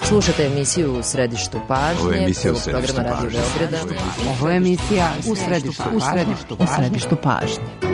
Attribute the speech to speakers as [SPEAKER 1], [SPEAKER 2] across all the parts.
[SPEAKER 1] Slušate emisiju U središtu pažnje, programa Radio Beograda.
[SPEAKER 2] Ovo je emisija U središtu pažnje.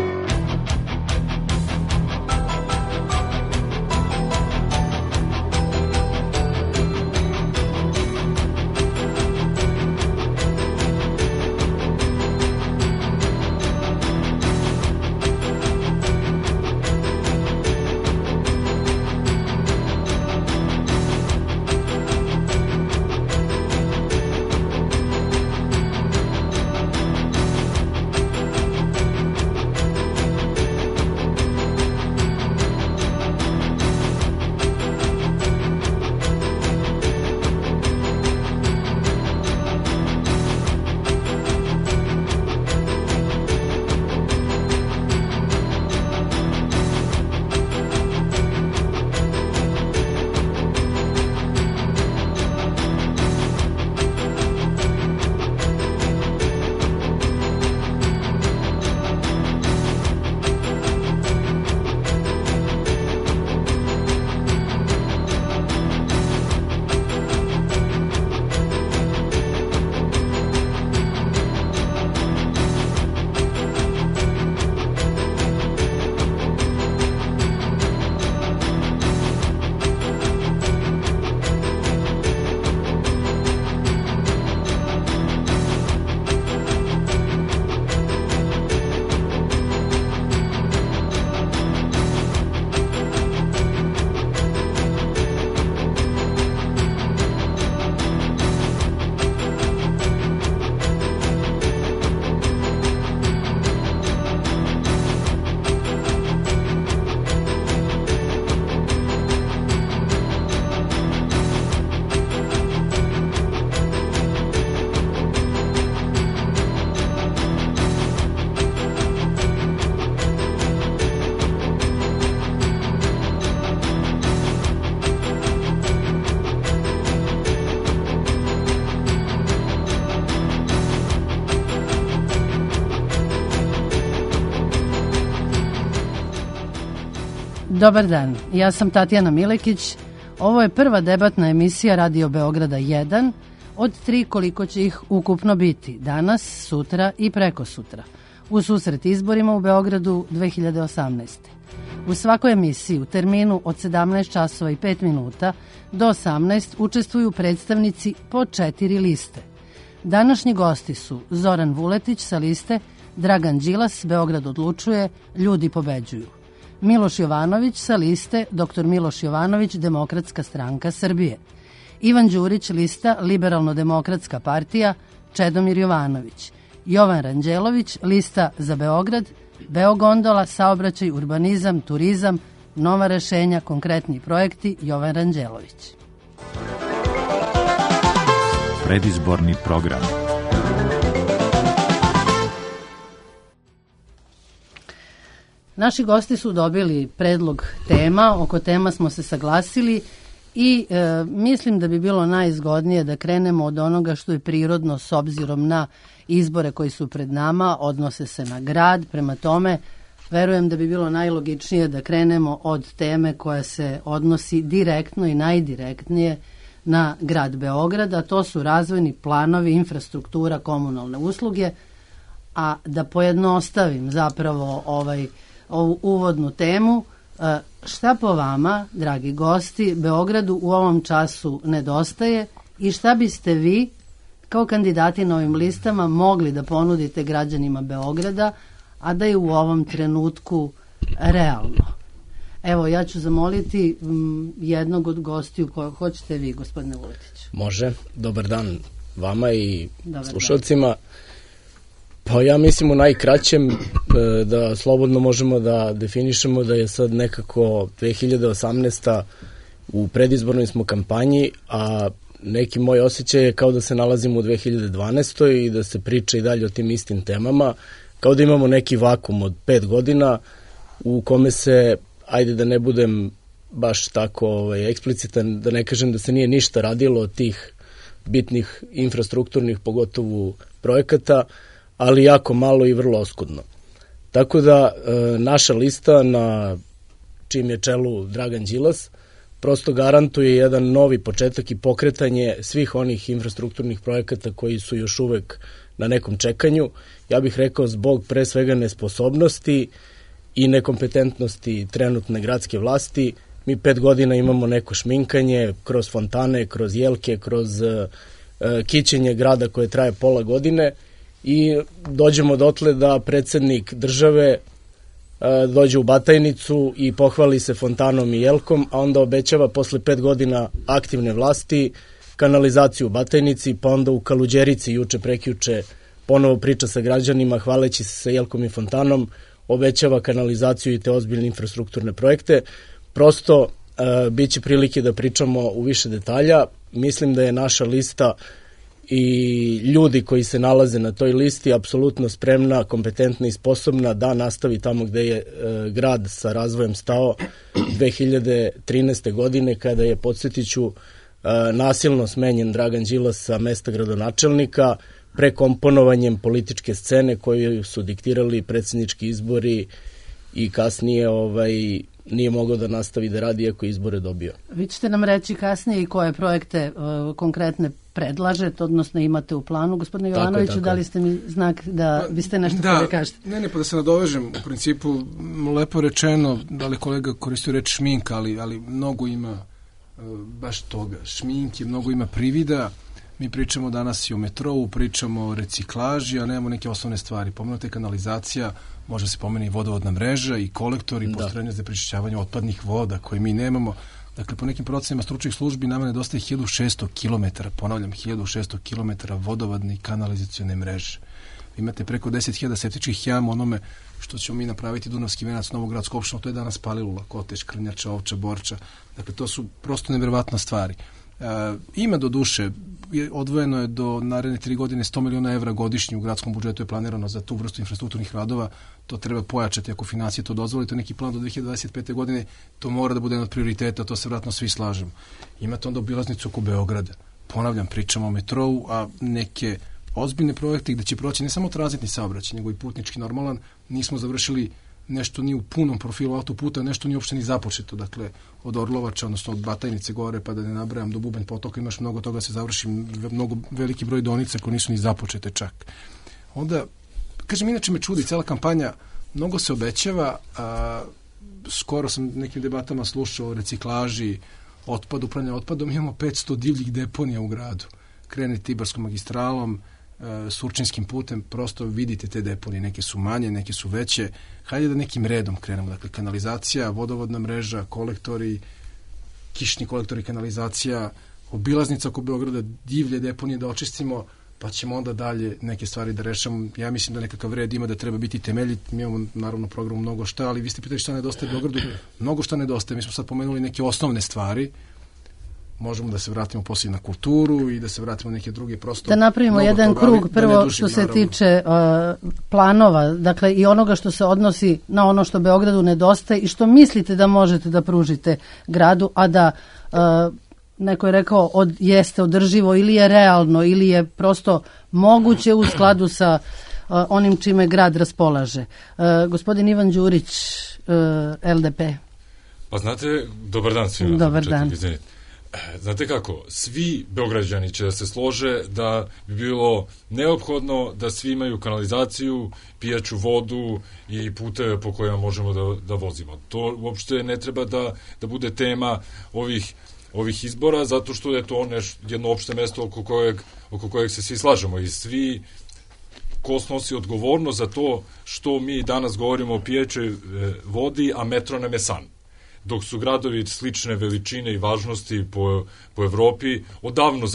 [SPEAKER 2] Dobar dan, ja sam Tatjana Milekić. Ovo je prva debatna emisija Radio Beograda 1 od 3 koliko će ih ukupno biti danas, sutra i prekosutra u susret izborima u Beogradu 2018. U svakoj emisiji u terminu od 17 časova i 5 minuta do 18 učestvuju predstavnici po 4 liste. Današnji gosti su Zoran Vuletić sa liste Dragan Đilas, Beograd odlučuje, ljudi pobeđuju. Miloš Jovanović sa liste Dr. Miloš Jovanović, Demokratska stranka Srbije. Ivan Đurić, lista Liberalno-demokratska partija, Čedomir Jovanović. Jovan Ranđelović, lista za Beograd, Beogondola, saobraćaj, urbanizam, turizam, nova rešenja, konkretni projekti, Jovan Ranđelović.
[SPEAKER 3] Predizborni program.
[SPEAKER 2] Naši gosti su dobili predlog tema, oko tema smo se saglasili i mislim da bi bilo najzgodnije da krenemo od onoga što je prirodno s obzirom na izbore koji su pred nama, odnose se na grad, prema tome verujem da bi bilo najlogičnije da krenemo od teme koja se odnosi direktno i najdirektnije na grad Beograd, a to su razvojni planovi, infrastruktura, komunalne usluge, a da pojednostavim zapravo ovu uvodnu temu, šta po vama, dragi gosti, Beogradu u ovom času nedostaje i šta biste vi kao kandidati na ovim listama mogli da ponudite građanima Beograda, a da je u ovom trenutku realno? Evo, ja ću zamoliti jednog od gostiju, hoćete vi, gospodine Vuletić?
[SPEAKER 4] Može, dobar dan vama i slušalcima. Pa ja mislim u najkraćem da slobodno možemo da definišemo da je sad nekako 2018. u predizbornoj smo kampanji, a neki moj osjećaj je kao da se nalazimo u 2012. i da se priča i dalje o tim istim temama, kao da imamo neki vakum od 5 godina u kome se, ajde da ne budem baš tako eksplicitan, da ne kažem da se nije ništa radilo od tih bitnih infrastrukturnih, pogotovo projekata, ali jako malo i vrlo oskudno. Tako da naša lista na čim je čelu Dragan Đilas prosto garantuje jedan novi početak i pokretanje svih onih infrastrukturnih projekata koji su još uvek na nekom čekanju. Ja bih rekao zbog pre svega nesposobnosti i nekompetentnosti trenutne gradske vlasti. Mi 5 godina imamo neko šminkanje kroz fontane, kroz jelke, kroz kićenje grada koje traje pola godine i dođemo dotle da predsednik države dođe u Batajnicu i pohvali se fontanom i jelkom, a onda obećava posle 5 godina aktivne vlasti kanalizaciju u Batajnici, pa onda u Kaluđerici juče prekjuče ponovo priča sa građanima hvaleći se sa jelkom i fontanom, obećava kanalizaciju i te ozbiljne infrastrukturne projekte. Prosto bit će prilike da pričamo u više detalja. Mislim da je naša lista i ljudi koji se nalaze na toj listi apsolutno spremna, kompetentna i sposobna da nastavi tamo gde je grad sa razvojem stao 2013. godine kada je, podsjetiću, nasilno smenjen Dragan Đilas sa mesta gradonačelnika prekomponovanjem političke scene koju su diktirali predsjednički izbori i kasnije nije mogao da nastavi da radi iako izbore dobio.
[SPEAKER 2] Vi ćete nam reći kasnije i koje projekte konkretne predlažete, odnosno imate u planu. Gospodine Jovanoviću, da li ste mi znak da biste nešto da kažete?
[SPEAKER 5] Ne, pa da se nadovežem. U principu, lepo rečeno, da li kolega koristio reč šminka, ali mnogo ima baš toga. Šminke, mnogo ima privida. Mi pričamo danas i o metrou, pričamo o reciklaži, a nemamo neke osnovne stvari. Pomenuta je kanalizacija, može se pomeni i vodovodna mreža i kolektor i postrojenje za prečišćavanje otpadnih voda koje mi nemamo. Dakle, po nekim procenima stručnih službi nama nedostaje 1600 km, ponavljam, 1600 km vodovodne i kanalizacione mreže. Imate preko 10.000 septičkih jama, onome što ćemo mi napraviti Dunavski venac, Novogradsku opštinu, to je danas Palilula, Kotež, Krnjača, Ovča, Borča. Dakle, to su prosto nevjerovatne stvari. Ima do duše, odvojeno je do naredne 3 godine 100 miliona evra godišnje u gradskom budžetu je planirano za tu vrstu infrastrukturnih radova, to treba pojačati ako financije to dozvoli, to je neki plan do 2025. godine, to mora da bude jedan od prioriteta, to se vratno svi slažemo. Imate onda obilaznicu oko Beograda, ponavljam, pričamo o metrou, a neke ozbiljne projekte gde će proći ne samo tranzitni saobraćaj, nego i putnički normalan, nismo završili nešto ni u punom profilu autoputa, nešto ni uopšte ni započeto, dakle od Orlovača, odnosno od Batajnice gore, pa da ne nabrajam do Bubanj potoka, imaš mnogo toga se završi, mnogo veliki broj donica koji nisu ni započete čak. Onda, kažem, inače me čudi, cela kampanja mnogo se obećava, skoro sam nekim debatama slušao o reciklaži, otpadu, upravljanja otpadom, imamo 500 divljih deponija u gradu. Krenete Ibarskom magistralom, Surčinskim putem, prosto vidite te deponije, neke su manje, neke su veće. Hajde da nekim redom krenemo, dakle kanalizacija, vodovodna mreža, kolektori, kišni kolektori, kanalizacija, obilaznica oko Beograda, divlje deponije da očistimo, pa ćemo onda dalje neke stvari da rešamo. Ja mislim da nekakav red ima, da treba biti temeljit. Mi imamo naravno programu mnogo šta, ali vi ste pitali šta nedostaje Beogradu, mnogo šta nedostaje. Mi smo sad pomenuli neke osnovne stvari. Možemo da se vratimo poslije na kulturu i da se vratimo na neke druge prosto.
[SPEAKER 2] Da napravimo jedan krug, prvo što se tiče planova, dakle i onoga što se odnosi na ono što Beogradu nedostaje i što mislite da možete da pružite gradu, a da neko je rekao jeste održivo ili je realno ili je prosto moguće u skladu sa onim čime grad raspolaže. Gospodin Ivan Đurić, LDP.
[SPEAKER 6] Pa znate, dobar dan svima.
[SPEAKER 2] Dobar dan.
[SPEAKER 6] Znate kako, svi Beograđani će da se slože da bi bilo neophodno da svi imaju kanalizaciju, pijaću vodu i puteve po kojima možemo da vozimo. To uopšte ne treba da bude tema ovih izbora, zato što je to jedno opšte mesto oko kojeg se svi slažemo i svi ko snosi odgovornost za to što mi danas govorimo o pijaćoj vodi, a metro nam je san. Dok su gradovi slične veličine i važnosti po Evropi odavno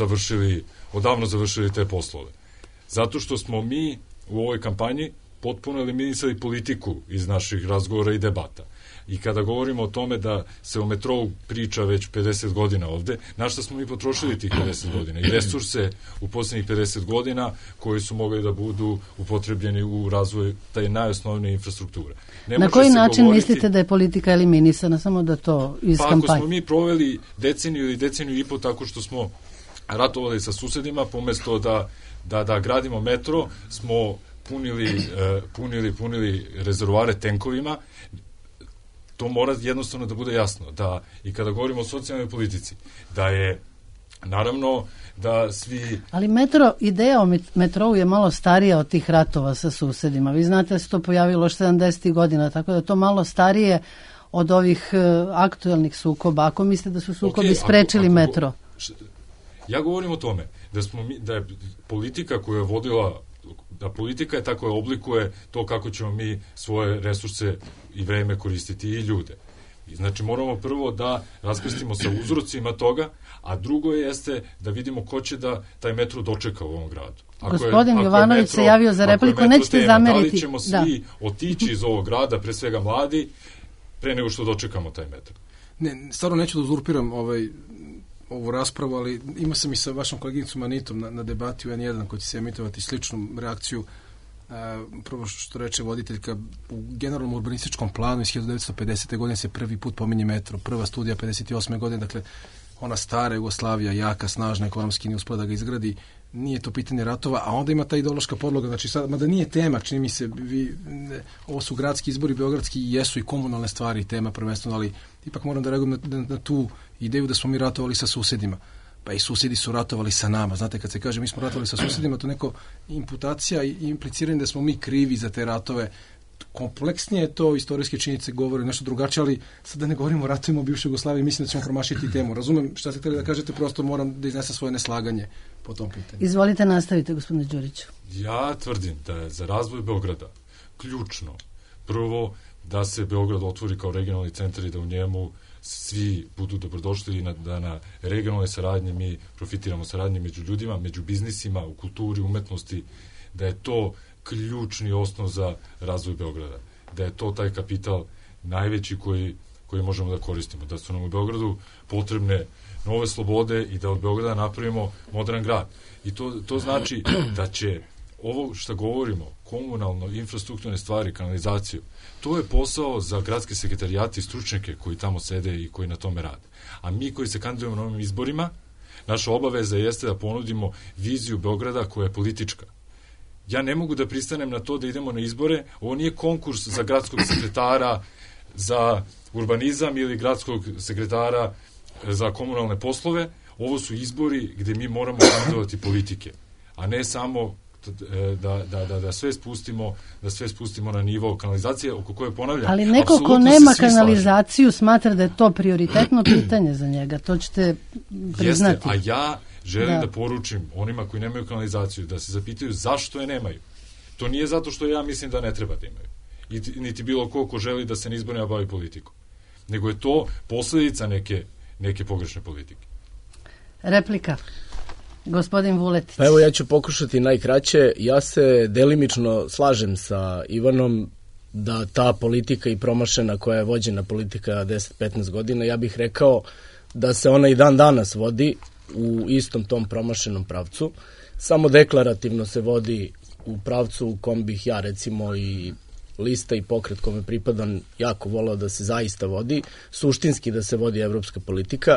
[SPEAKER 6] završili te poslove. Zato što smo mi u ovoj kampanji potpuno eliminisali politiku iz naših razgovora i debata. I kada govorimo o tome da se o metrou priča već 50 godina ovde, na šta smo mi potrošili tih 50 godina? I resurse u posljednjih 50 godina koji su mogli da budu upotrebljeni u razvoju taj najosnovnije infrastrukture.
[SPEAKER 2] Na koji način mislite da je politika eliminisana, samo da to iz kampanje?
[SPEAKER 6] Pa ako smo mi proveli deceniju ili deceniju i po tako što smo ratovali sa susedima, pomesto da gradimo metro, smo punili rezervoare tenkovima. To mora jednostavno da bude jasno. Da, i kada govorimo o socijalnoj politici, da je naravno da svi...
[SPEAKER 2] Ali ideja o metrou je malo starija od tih ratova sa susedima. Vi znate da se to pojavilo 70. godina, tako da je to malo starije od ovih aktuelnih sukoba. Ako mislite da su sukobi sprečili metro?
[SPEAKER 6] Ja govorim o tome da je politika koja je vodila, da politika je tako oblikuje to kako ćemo mi svoje resurse i vreme koristiti i ljude. Znači moramo prvo da raskrstimo sa uzrocima toga, a drugo jeste da vidimo ko će da taj metro dočeka u ovom gradu.
[SPEAKER 2] Gospodin Jovanović se javio za repliku, nećete zameriti.
[SPEAKER 6] Da li ćemo svi otići iz ovog grada, pre svega mladi, pre nego što dočekamo taj metro?
[SPEAKER 5] Ne, stvarno neću da uzurpiram ovu raspravu, ali imao sam i sa vašom koleginicom Anitom na debati u N1 koji će se emitovati sličnu reakciju. Prvo što reče voditeljka, u generalnom urbanističkom planu iz 1950. godine se prvi put pominje metro, prva studija 58. godine, dakle ona stara Jugoslavija, jaka, snažna, ekonomski nije uspela da ga izgradi, nije to pitanje ratova, a onda ima ta ideološka podloga, znači sad, mada nije tema, čini mi se, ovo su gradski izbori, beogradski, jesu i komunalne stvari tema prvenstveno, ali ipak moram da reagujem na tu ideju da smo mi ratovali sa susedima. Pa i susedi su ratovali sa nama. Znate, kad se kaže mi smo ratovali sa susedima, to neko imputacija i impliciranje da smo mi krivi za te ratove. Kompleksnije je to, istorijske činjenice govore nešto drugačije, ali sad da ne govorimo o ratovima u bivšoj Jugoslaviji, mislim da ćemo promašiti temu. Razumem šta ste htjeli da kažete, prosto moram da iznesem svoje neslaganje po tom pitanju.
[SPEAKER 2] Izvolite, nastavite, gospodine Đuriću.
[SPEAKER 6] Ja tvrdim da je za razvoj Beograda ključno prvo da se Beograd otvori kao regionalni centar i da u njemu svi budu dobrodošli i da na regionalnoj saradnji mi profitiramo saradnji među ljudima, među biznisima, u kulturi, umetnosti, da je to ključni osnov za razvoj Beograda, da je to taj kapital najveći koji možemo da koristimo, da su nam u Beogradu potrebne nove slobode i da od Beograda napravimo modern grad. I to znači da će ovo što govorimo, komunalno, infrastrukturne stvari, kanalizaciju, to je posao za gradske sekretarijate i stručnjake koji tamo sede i koji na tome rade. A mi koji se kandidujemo na ovim izborima, naša obaveza jeste da ponudimo viziju Beograda koja je politička. Ja ne mogu da pristanem na to da idemo na izbore, ovo nije konkurs za gradskog sekretara za urbanizam ili gradskog sekretara za komunalne poslove, ovo su izbori gde mi moramo kandidovati politike, a ne samo da sve spustimo na nivo kanalizacije oko koje ponavljam.
[SPEAKER 2] Ali neko ko nema kanalizaciju smatra da je to prioritetno pitanje za njega, to ćete priznati.
[SPEAKER 6] Jeste, a ja želim da poručim onima koji nemaju kanalizaciju da se zapitaju zašto je nemaju. To nije zato što ja mislim da ne treba da imaju. Niti bilo ko želi da se ne izborima bavi politikom. Nego je to posledica neke pogrešne politike.
[SPEAKER 2] Replika. Gospodin Vuletić.
[SPEAKER 4] Pa evo ja ću pokušati najkraće. Ja se delimično slažem sa Ivanom da ta politika i promašena koja je vođena politika 10-15 godina, ja bih rekao da se ona i dan danas vodi u istom tom promašenom pravcu. Samo deklarativno se vodi u pravcu u kom bih ja recimo i lista i pokret kome pripadam jako volao da se zaista vodi, suštinski da se vodi evropska politika,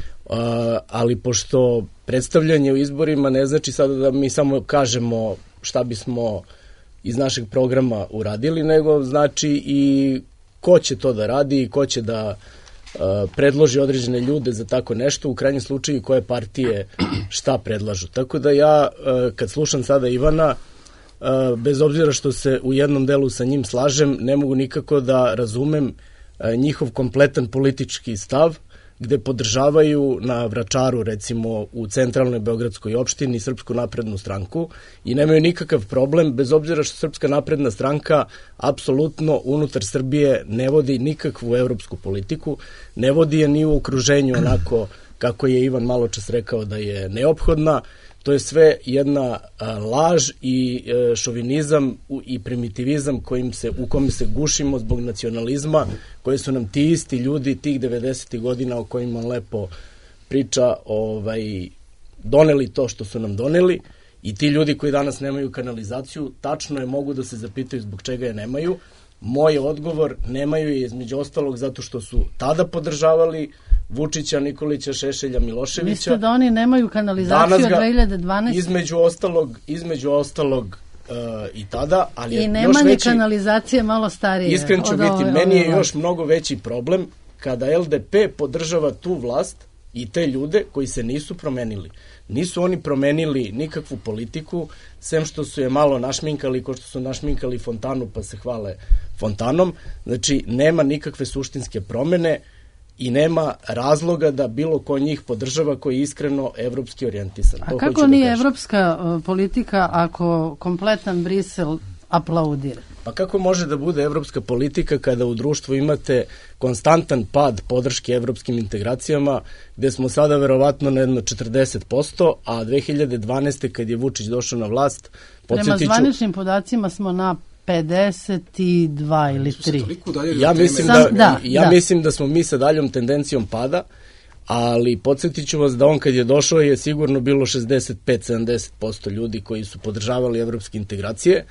[SPEAKER 4] ali pošto predstavljanje u izborima ne znači sada da mi samo kažemo šta bismo iz našeg programa uradili, nego znači i ko će to da radi i ko će da predloži određene ljude za tako nešto, u krajnjem slučaju koje partije šta predlažu. Tako da ja, kad slušam sada Ivana, bez obzira što se u jednom delu sa njim slažem, ne mogu nikako da razumem njihov kompletan politički stav, gde podržavaju na Vračaru, recimo u centralnoj beogradskoj opštini, Srpsku naprednu stranku i nemaju nikakav problem, bez obzira što Srpska napredna stranka apsolutno unutar Srbije ne vodi nikakvu evropsku politiku, ne vodi je ni u okruženju onako kako je Ivan maločas rekao da je neophodna. To je sve jedna laž i šovinizam i primitivizam u kome se gušimo zbog nacionalizma, koje su nam ti isti ljudi tih 90. godina o kojima on lepo priča doneli to što su nam doneli i ti ljudi koji danas nemaju kanalizaciju, tačno je mogu da se zapitaju zbog čega je nemaju. Moj odgovor, nemaju je između ostalog zato što su tada podržavali Vučića, Nikolića, Šešelja, Miloševića.
[SPEAKER 2] Mislite da oni nemaju kanalizaciju od 2012?
[SPEAKER 4] Između ostalog i tada, ali
[SPEAKER 2] i nema ni kanalizacije malo starije.
[SPEAKER 4] Iskren ću biti, meni je još mnogo veći problem kada LDP podržava tu vlast i te ljude koji se nisu promenili. Nisu oni promenili nikakvu politiku, sem što su je malo našminkali, ko što su našminkali Fontanu pa se hvale Fontanom. Znači, nema nikakve suštinske promene i nema razloga da bilo ko njih podržava koji je iskreno evropski orijentisan.
[SPEAKER 2] A kako nije evropska politika ako kompletan Brisel aplaudira?
[SPEAKER 4] Pa kako može da bude evropska politika kada u društvu imate konstantan pad podrške evropskim integracijama, gde smo sada verovatno na jedno 40%, a 2012. kad je Vučić došao na vlast,
[SPEAKER 2] prema zvaničnim podacima smo na 52 ili
[SPEAKER 4] 3. Ja mislim da smo mi sa daljom tendencijom pada, ali podsjetit ću vas da on kad je došao je sigurno bilo 65-70% ljudi koji su podržavali evropske integracije,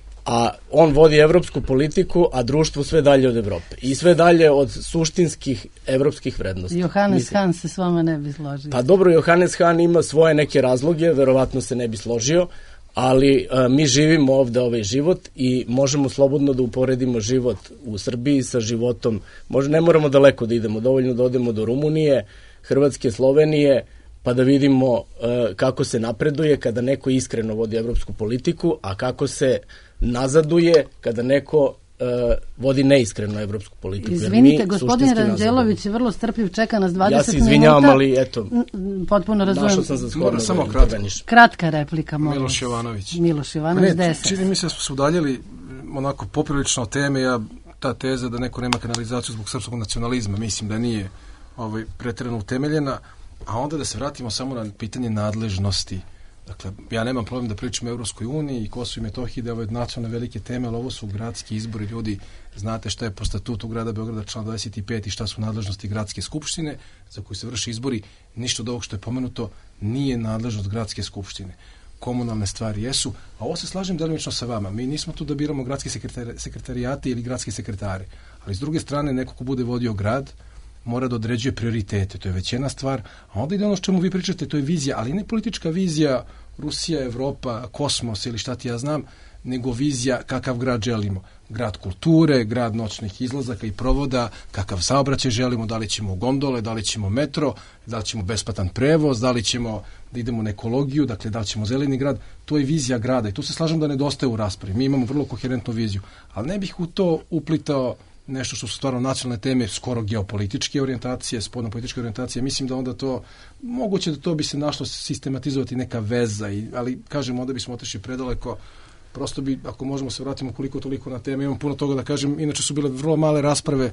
[SPEAKER 4] a on vodi evropsku politiku, a društvo sve dalje od Evrope i sve dalje od suštinskih evropskih vrednosti.
[SPEAKER 2] Johannes Hahn se s vama ne bi složio.
[SPEAKER 4] Pa dobro, Johannes Hahn ima svoje neke razloge, verovatno se ne bi složio, ali mi živimo ovde ovaj život i možemo slobodno da uporedimo život u Srbiji sa životom, možda ne moramo daleko da idemo, dovoljno da odemo do Rumunije, Hrvatske, Slovenije, pa da vidimo kako se napreduje kada neko iskreno vodi evropsku politiku, a kako se nazaduje kada neko vodi neiskreno evropsku politiku.
[SPEAKER 2] Izvinite, gospodin Ranđelović je vrlo strpljiv, čeka nas 20 minuta.
[SPEAKER 4] Ja se izvinjavam, ali eto,
[SPEAKER 2] potpuno razumijem.
[SPEAKER 4] Našao sam za shodno.
[SPEAKER 5] Samo
[SPEAKER 2] kratka replika.
[SPEAKER 5] Miloš Jovanović.
[SPEAKER 2] Miloš Jovanović, 10.
[SPEAKER 5] Čini mi se da smo se udaljili onako poprilično od teme, ta teza da neko nema kanalizaciju zbog srpskog nacionalizma, mislim da nije pretjerano utemeljena, a onda da se vratimo samo na pitanje nadležnosti. Dakle, ja nemam problem da pričam o Evropskoj uniji i Kosovo i Metohiji, da je ovo nacionalne velike teme, ali ovo su gradski izbori, ljudi, znate šta je po statutu grada Beograda član 25 i šta su nadležnosti gradske skupštine za koju se vrši izbori. Ništa od ovog što je pomenuto nije nadležnost gradske skupštine. Komunalne stvari jesu, a ovo se slažem delimično sa vama. Mi nismo tu da biramo gradske sekretarijate ili gradske sekretare, ali s druge strane neko ko bude vodio grad mora da određuje prioritete, to je već jedna stvar, a onda ide ono što čemu vi pričate, to je vizija, ali ne politička vizija Rusija, Evropa, kosmos ili šta ti ja znam, nego vizija kakav grad želimo. Grad kulture, grad noćnih izlazaka i provoda, kakav saobraćaj želimo, da li ćemo gondole, da li ćemo metro, da li ćemo besplatan prevoz, da li ćemo da idemo na ekologiju, dakle da li ćemo zeleni grad, to je vizija grada i tu se slažem da nedostaje u raspravi. Mi imamo vrlo koherentnu viziju, ali ne bih u to uplitao nešto što su stvarno nacionalne teme, skoro geopolitičke orijentacije, spoljnopolitičke orijentacije. Mislim da onda to, moguće da to bi se našlo sistematizovati neka veza, ali kažem, onda bismo otišli predaleko. Prosto bi, ako možemo se vratimo koliko toliko na teme, imam puno toga da kažem, inače su bile vrlo male rasprave,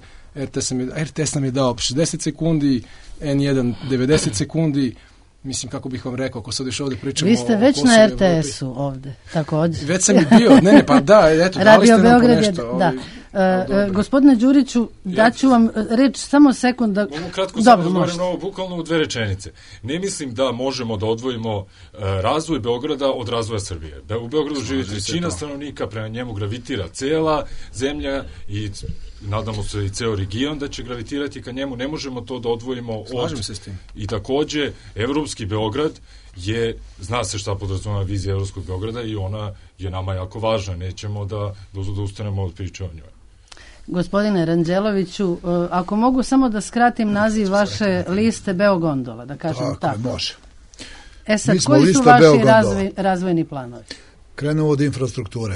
[SPEAKER 5] RTS nam je dao 60 sekundi, N1 90 sekundi, mislim, kako bih vam rekao, ako sad još ovdje pričamo...
[SPEAKER 2] Vi ste već na RTS-u ovdje, također.
[SPEAKER 5] Već sam i bio, pa da, eto, dali ste nam po nešto.
[SPEAKER 2] Da. Gospodine Đuriću, daću vam reč samo sekund da...
[SPEAKER 6] Mogu kratko samo odgovorim na ovo, bukvalno u 2 rečenice. Ne mislim da možemo da odvojimo razvoj Beograda od razvoja Srbije. U Beogradu živi trećina stanovnika, prema njemu gravitira cela zemlja i nadamo se i ceo region da će gravitirati ka njemu. Ne možemo to da odvojimo od...
[SPEAKER 5] Slažem se s tim.
[SPEAKER 6] I takođe, evropski Beograd je, zna se šta podrazumeva vizija evropskog Beograda i ona je nama jako važna. Nećemo da ustanemo od priče o njoj.
[SPEAKER 2] Gospodine Ranđeloviću, ako mogu samo da skratim naziv vaše liste Beogondola, da kažem tako.
[SPEAKER 7] Može.
[SPEAKER 2] Sad, koji su vaši razvojni planovi?
[SPEAKER 7] Krenemo od infrastrukture.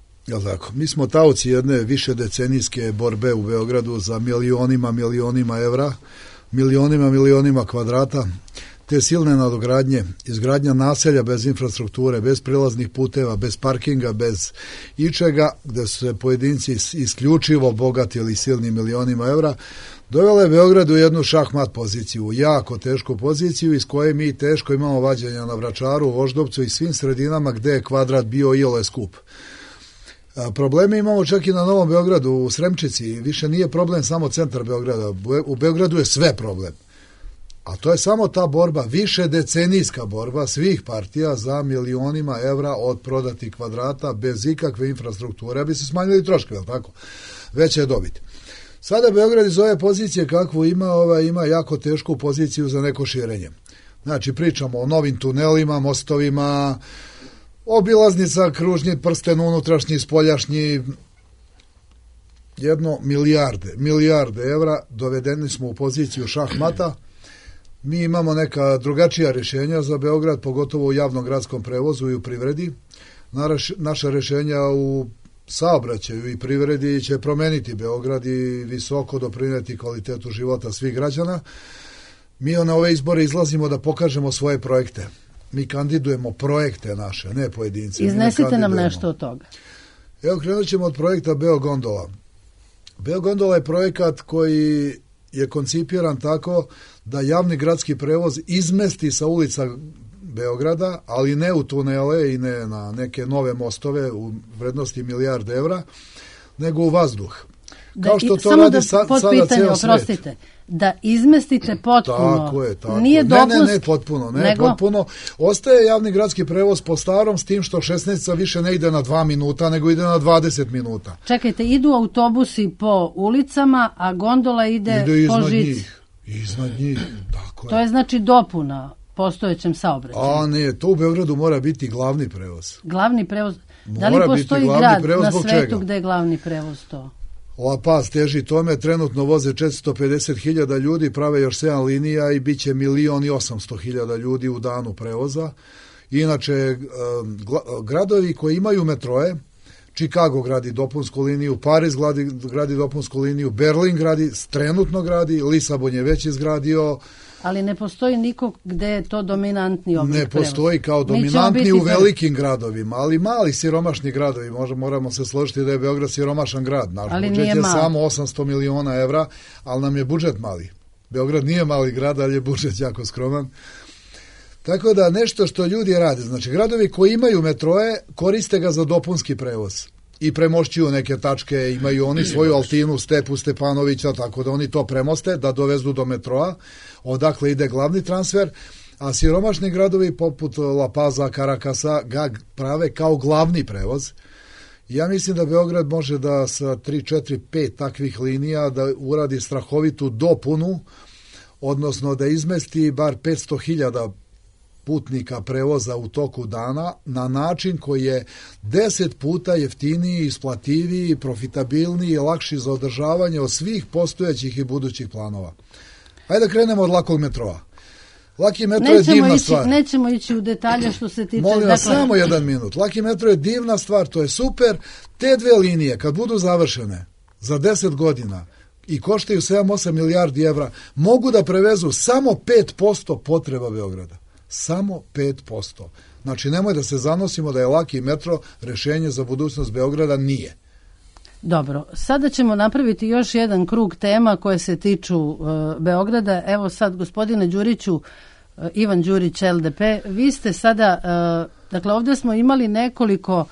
[SPEAKER 7] Mi smo taoci jedne više decenijske borbe u Beogradu za milionima evra, milionima kvadrata, te silne nadogradnje, izgradnja naselja bez infrastrukture, bez prilaznih puteva, bez parkinga, bez ičega, gde su se pojedinci isključivo bogatili silnim milionima evra, dovela je Beograd u jednu šahmat poziciju, jako tešku poziciju iz koje mi teško imamo vađenja na Vračaru, Voždovcu i svim sredinama gde je kvadrat bio iole skup. Probleme imamo čak i na Novom Beogradu, u Sremčici, više nije problem samo centar Beograda, u Beogradu je sve problem. A to je samo ta borba, više decenijska borba svih partija za milionima evra od prodatih kvadrata bez ikakve infrastrukture, a bi se smanjili troškovi, je li tako? Veća je dobit. Sada Beograd iz ove pozicije kakvu ima jako tešku poziciju za neko širenje. Znači pričamo o novim tunelima, mostovima, Obilaznica, kružni prsten, unutrašnji, spoljašnji, milijarde evra, dovedeni smo u poziciju šahmata. Mi imamo neka drugačija rješenja za Beograd, pogotovo u javnom gradskom prevozu i u privredi. Naša rješenja u saobraćaju i privredi će promeniti Beograd i visoko doprinijeti kvalitetu života svih građana. Mi na ove izbore izlazimo da pokažemo svoje projekte. Mi kandidujemo projekte naše, ne pojedince.
[SPEAKER 2] Iznesite nam nešto od toga.
[SPEAKER 7] Evo, krenut ćemo od projekta Beogondola. Beogondola je projekat koji je koncipiran tako da javni gradski prevoz izmesti sa ulica Beograda, ali ne u tunele i ne na neke nove mostove u vrednosti milijarde evra, nego u vazduh.
[SPEAKER 2] Kao što to radi sada ceo svijet. Da izmestite potpuno.
[SPEAKER 7] Tako je.
[SPEAKER 2] Nije dopust.
[SPEAKER 7] Ne potpuno. Ostaje javni gradski prevoz po starom, s tim što 16 više ne ide na 2 minuta, nego ide na 20 minuta.
[SPEAKER 2] Čekajte, idu autobusi po ulicama, a gondola ide po žici.
[SPEAKER 7] Iznad njih, tako je.
[SPEAKER 2] To je znači dopuna postojećem saobraćaju.
[SPEAKER 7] A ne, to u Beogradu mora biti glavni prevoz.
[SPEAKER 2] Glavni prevoz. Da li postoji grad na svetu gde je glavni prevoz to?
[SPEAKER 7] La Paz teži tome, trenutno voze 450.000 ljudi, prave još 7 linija i bit će 1.800.000 ljudi u danu prevoza. Inače, gradovi koji imaju metroe, Chicago gradi dopunsku liniju, Pariz gradi dopunsku liniju, Berlin trenutno gradi, Lisabon je već izgradio.
[SPEAKER 2] Ali ne postoji nikog gde je to dominantni oblik prevoza.
[SPEAKER 7] Ne postoji kao dominantni u velikim gradovima, ali mali siromašni gradovi, moramo se složiti da je Beograd siromašan grad. Naš budžet je samo 800 miliona evra, ali nam je budžet mali. Beograd nije mali grad, ali je budžet jako skroman. Tako da nešto što ljudi rade, znači gradovi koji imaju metroe koriste ga za dopunski prevoz i premošćuju neke tačke, imaju oni svoju Altinu, Stepu Stepanovića, tako da oni to premoste, da dovezu do metroa, odakle ide glavni transfer, a siromašni gradovi poput La Paza, Karakasa ga prave kao glavni prevoz. Ja mislim da Beograd može da sa 3, 4, 5 takvih linija da uradi strahovitu dopunu, odnosno da izmesti bar 500.000 putnika prevoza u toku dana na način koji je 10 puta jeftiniji, isplativiji, profitabilniji i lakši za održavanje od svih postojećih i budućih planova. Ajde da krenemo od lakog metroa. Laki metro je divna stvar.
[SPEAKER 2] Nećemo ići u detalje što se tiče...
[SPEAKER 7] Molim vas, samo 1 minut. Laki metro je divna stvar, to je super. Te 2 linije, kad budu završene za 10 godina i koštaju 7-8 milijardi evra, mogu da prevezu samo 5% potreba Beograda. Samo 5%. Znači, nemoj da se zanosimo da je laki metro rešenje za budućnost Beograda, nije.
[SPEAKER 2] Dobro, sada ćemo napraviti još jedan krug tema koje se tiču Beograda. Evo sad, gospodine Đuriću, Ivan Đurić, LDP, vi ste sada, dakle ovdje smo imali nekoliko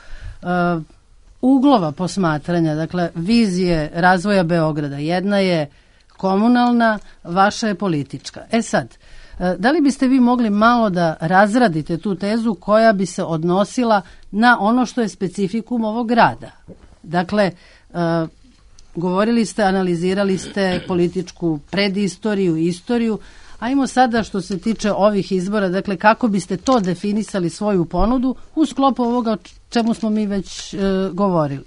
[SPEAKER 2] uglova posmatranja, dakle vizije razvoja Beograda. Jedna je komunalna, vaša je politička. E sad, da li biste vi mogli malo da razradite tu tezu koja bi se odnosila na ono što je specifikum ovog grada? Dakle, govorili ste, analizirali ste političku predistoriju, istoriju. Ajmo sada što se tiče ovih izbora, dakle kako biste to definisali svoju ponudu u sklopu ovoga o čemu smo mi već govorili?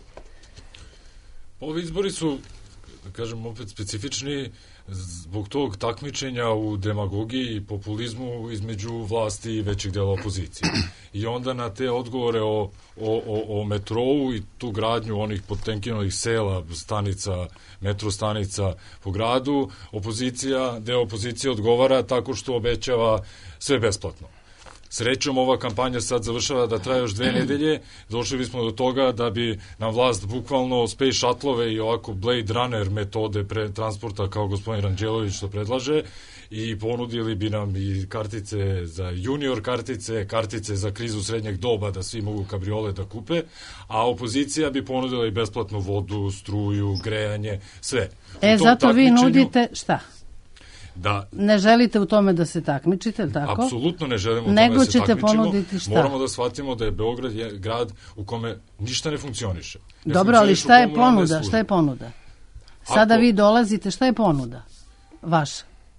[SPEAKER 6] Ovi izbori su, da kažem, opet specifični zbog tog takmičenja u demagogiji i populizmu između vlasti i većeg dela opozicije. I onda na te odgovore o metrou i tu gradnju onih Potemkinovih sela, stanica, metro stanica po gradu, deo opozicije odgovara tako što obećava sve besplatno. Srećom, ova kampanja sad završava da traje još 2 nedelje. Došli bismo do toga da bi nam vlast bukvalno space shuttlove i ovako Blade Runner metode transporta kao gospodin Ranđelović što predlaže i ponudili bi nam i kartice za junior kartice za krizu srednjeg doba da svi mogu kabriole da kupe, a opozicija bi ponudila i besplatnu vodu, struju, grejanje, sve.
[SPEAKER 2] Zato vi nudite šta?
[SPEAKER 6] Da,
[SPEAKER 2] ne želite u tome da se takmičite, tako?
[SPEAKER 6] Apsolutno ne želimo u tome
[SPEAKER 2] nego
[SPEAKER 6] da se takmičimo.
[SPEAKER 2] Nego ćete ponuditi šta?
[SPEAKER 6] Moramo da shvatimo da je Beograd grad u kome ništa ne funkcioniše.
[SPEAKER 2] Dobro, ali šta je ponuda? Šta je ponuda? Sada vi dolazite, šta je ponuda vaša?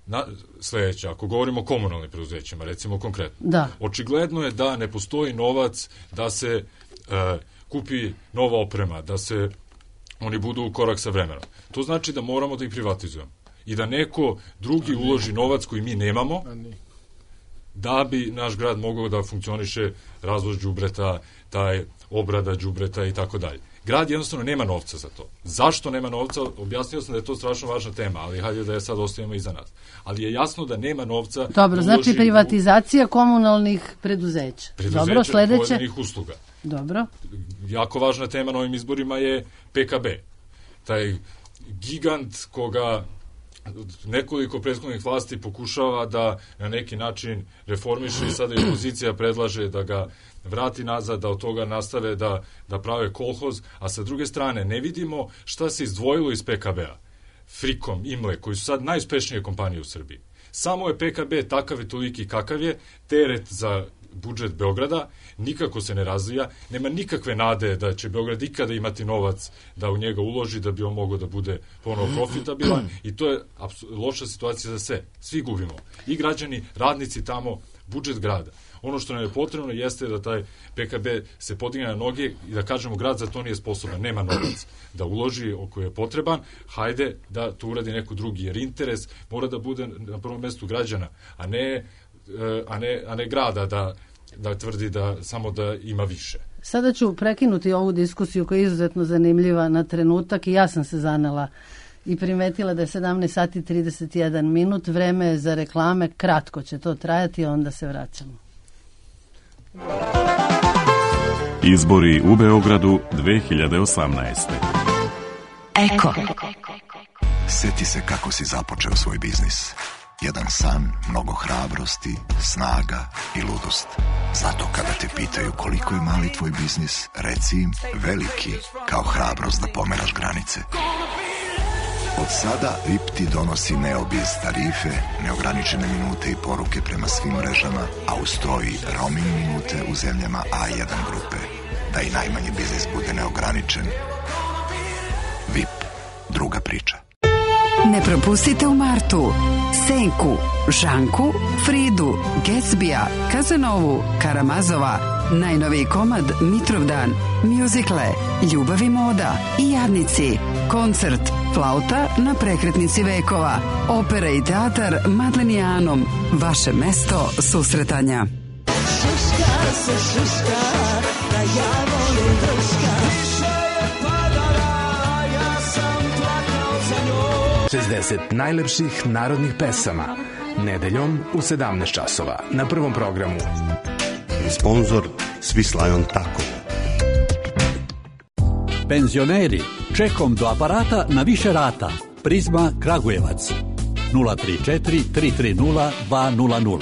[SPEAKER 6] sledeće, ako govorimo o komunalnim preduzećima, recimo konkretno,
[SPEAKER 2] da.
[SPEAKER 6] Očigledno je da ne postoji novac da se kupi nova oprema, da se oni budu u korak sa vremenom. To znači da moramo da ih privatizujemo i da neko drugi uloži novac koji mi nemamo, da bi naš grad mogao da funkcioniše, razvoz đubreta, taj obrada đubreta i tako dalje. Grad jednostavno nema novca za to. Zašto nema novca? Objasnio sam da je to strašno važna tema, ali hajde da je sad ostavimo iza nas. Ali je jasno da nema novca.
[SPEAKER 2] Dobro, znači privatizacija komunalnih preduzeća. Dobro, sledeće.
[SPEAKER 6] Pojedinih usluga.
[SPEAKER 2] Dobro.
[SPEAKER 6] Jako važna tema na ovim izborima je PKB. Taj gigant koga nekoliko prethodnih vlasti pokušava da na neki način reformiše i sada i opozicija predlaže da ga vrati nazad, da od toga nastave da prave kolhoz, a sa druge strane ne vidimo šta se izdvojilo iz PKB-a. Frikom, Imle, koji su sad najuspešnije kompanije u Srbiji. Samo je PKB takav i toliki kakav je, teret za budžet Beograda, nikako se ne razvija, nema nikakve nade da će Beograd ikada imati novac da u njega uloži, da bi on mogao da bude ponovo profitabilan i to je loša situacija za sve. Svi gubimo. I građani, radnici tamo, budžet grada. Ono što nam je potrebno jeste da taj PKB se podigne na noge i da kažemo grad za to nije sposoban, nema novac da uloži oko je potreban, hajde da to uradi neko drugi, jer interes mora da bude na prvom mestu građana, a ne grada da tvrdi da samo da ima više.
[SPEAKER 2] Sada ću prekinuti ovu diskusiju koja je izuzetno zanimljiva na trenutak i ja sam se zanela i primetila da je 17 sati 31 minut, vreme je za reklame, kratko će to trajati, onda se vraćamo.
[SPEAKER 3] Izbori u Beogradu 2018.
[SPEAKER 8] Eko. Sjeti se kako si započeo svoj biznis. Jedan san, mnogo hrabrosti, snaga i ludost. Zato kada te pitaju koliko je mali tvoj biznis, reci im veliki, kao hrabrost da pomeraš granice. Od sada VIP ti donosi Neobiz tarife, neograničene minute i poruke prema svim mrežama, a uz to i roaming minute u zemljama A1 grupe. Da i najmanji biznis bude neograničen. VIP, druga priča.
[SPEAKER 9] Ne propustite u martu Senku, Žanku, Fridu, Gatsbija, Kazanovu, Karamazova, najnoviji komad Mitrovdan, mjuzikle, Ljubav i moda i Jadnici, koncert Flauta na prekretnici vekova, opera i teatar Madlenijanom, vaše mesto susretanja.
[SPEAKER 10] Šuška se šuška, da ja volim drška.
[SPEAKER 11] 60 najlepših narodnih pesama. Nedeljom u 17 časova na Prvom programu.
[SPEAKER 12] Sponzor Swiss Lion Taco.
[SPEAKER 13] Penzioneri, čekom do aparata na više rata. Prizma Kragujevac 034 330 200.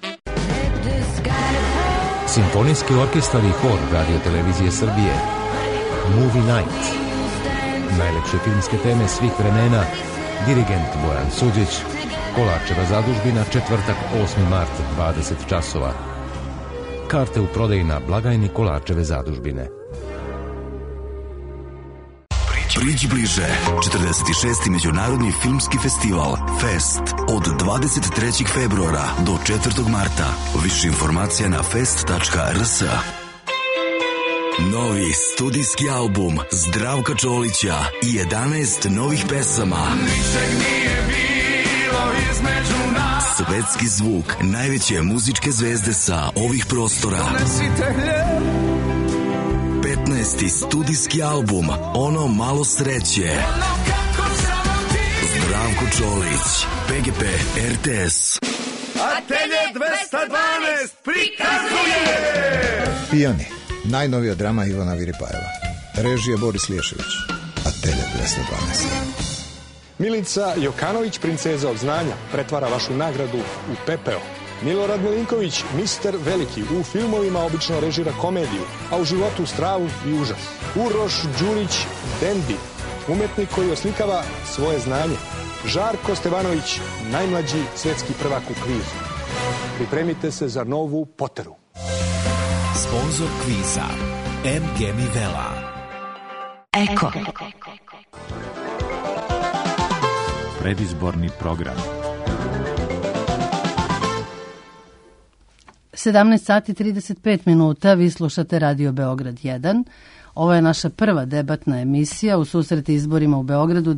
[SPEAKER 14] Simfonijski orkestar i hor Radio Televizije Srbije. Movie Night. Najlepše filmske teme svih vremena. Dirigent Bojan Suđić. Kolarčeva zadužbina, četvrtak 8. mart 20 časova. Karte u prodaji na blagajni Kolarčeve zadužbine.
[SPEAKER 8] Priđi bliže, 46. Međunarodni filmski festival Fest od 23. februara do 4. marta. Više informacija na fest.rs. Novi studijski album Zdravka Čolića i 11 novih pesama. Ničeg nije bilo između nas. Svetski zvuk najveće muzičke zvezde sa ovih prostora. 15. studijski album Ono malo sreće. Zdravko Čolić, PGP RTS.
[SPEAKER 15] Atelje 212 prikazuje
[SPEAKER 16] Pijani, najnovija drama Ivana Viripajeva. Režija Boris Liješević. Atelje 212.
[SPEAKER 17] Milica Jokanović, princeza od znanja, pretvara vašu nagradu u pepeo. Milorad Milinković, mister Veliki, u filmovima obično režira komediju, a u životu stravu i užas. Uroš Đurić, Dendi, umetnik koji oslikava svoje znanje. Žarko Stevanović, najmlađi svetski prvak u kvizu. Pripremite se za novu Poteru.
[SPEAKER 18] Sponzor kviza MG Mivela.
[SPEAKER 8] Eko.
[SPEAKER 3] Predizborni program.
[SPEAKER 2] 17 sati 35 minuta, vi slušate Radio Beograd 1. Ovo je naša prva debatna emisija u susret izborima u Beogradu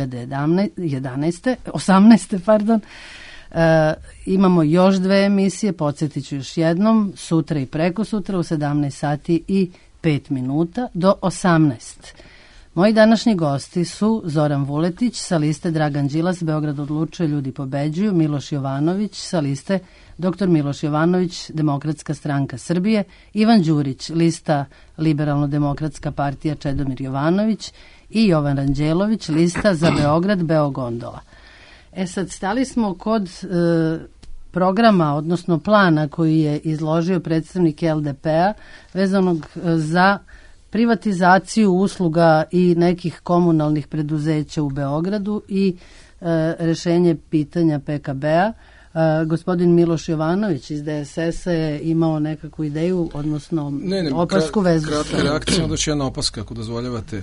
[SPEAKER 2] 2018. Imamo još 2 emisije, podsjetit ću još jednom, sutra i preko sutra u 17 sati i 5 minuta do 18. Moji današnji gosti su Zoran Vuletić sa liste Dragan Đilas, Beograd odlučuje, ljudi pobeđuju, Miloš Jovanović sa liste Dr. Miloš Jovanović, Demokratska stranka Srbije, Ivan Đurić, lista Liberalno-demokratska partija Čedomir Jovanović i Jovan Ranđelović, lista za Beograd, Beogondola. Sad stali smo kod programa, odnosno plana koji je izložio predstavnik LDP-a vezanog za privatizaciju usluga i nekih komunalnih preduzeća u Beogradu i rešenje pitanja PKB-a. Gospodin Miloš Jovanović iz DSS-a je imao nekakvu ideju, odnosno opasku vezu.
[SPEAKER 5] Kratka reakcija, onda će jedna opaska, ako dozvoljavate.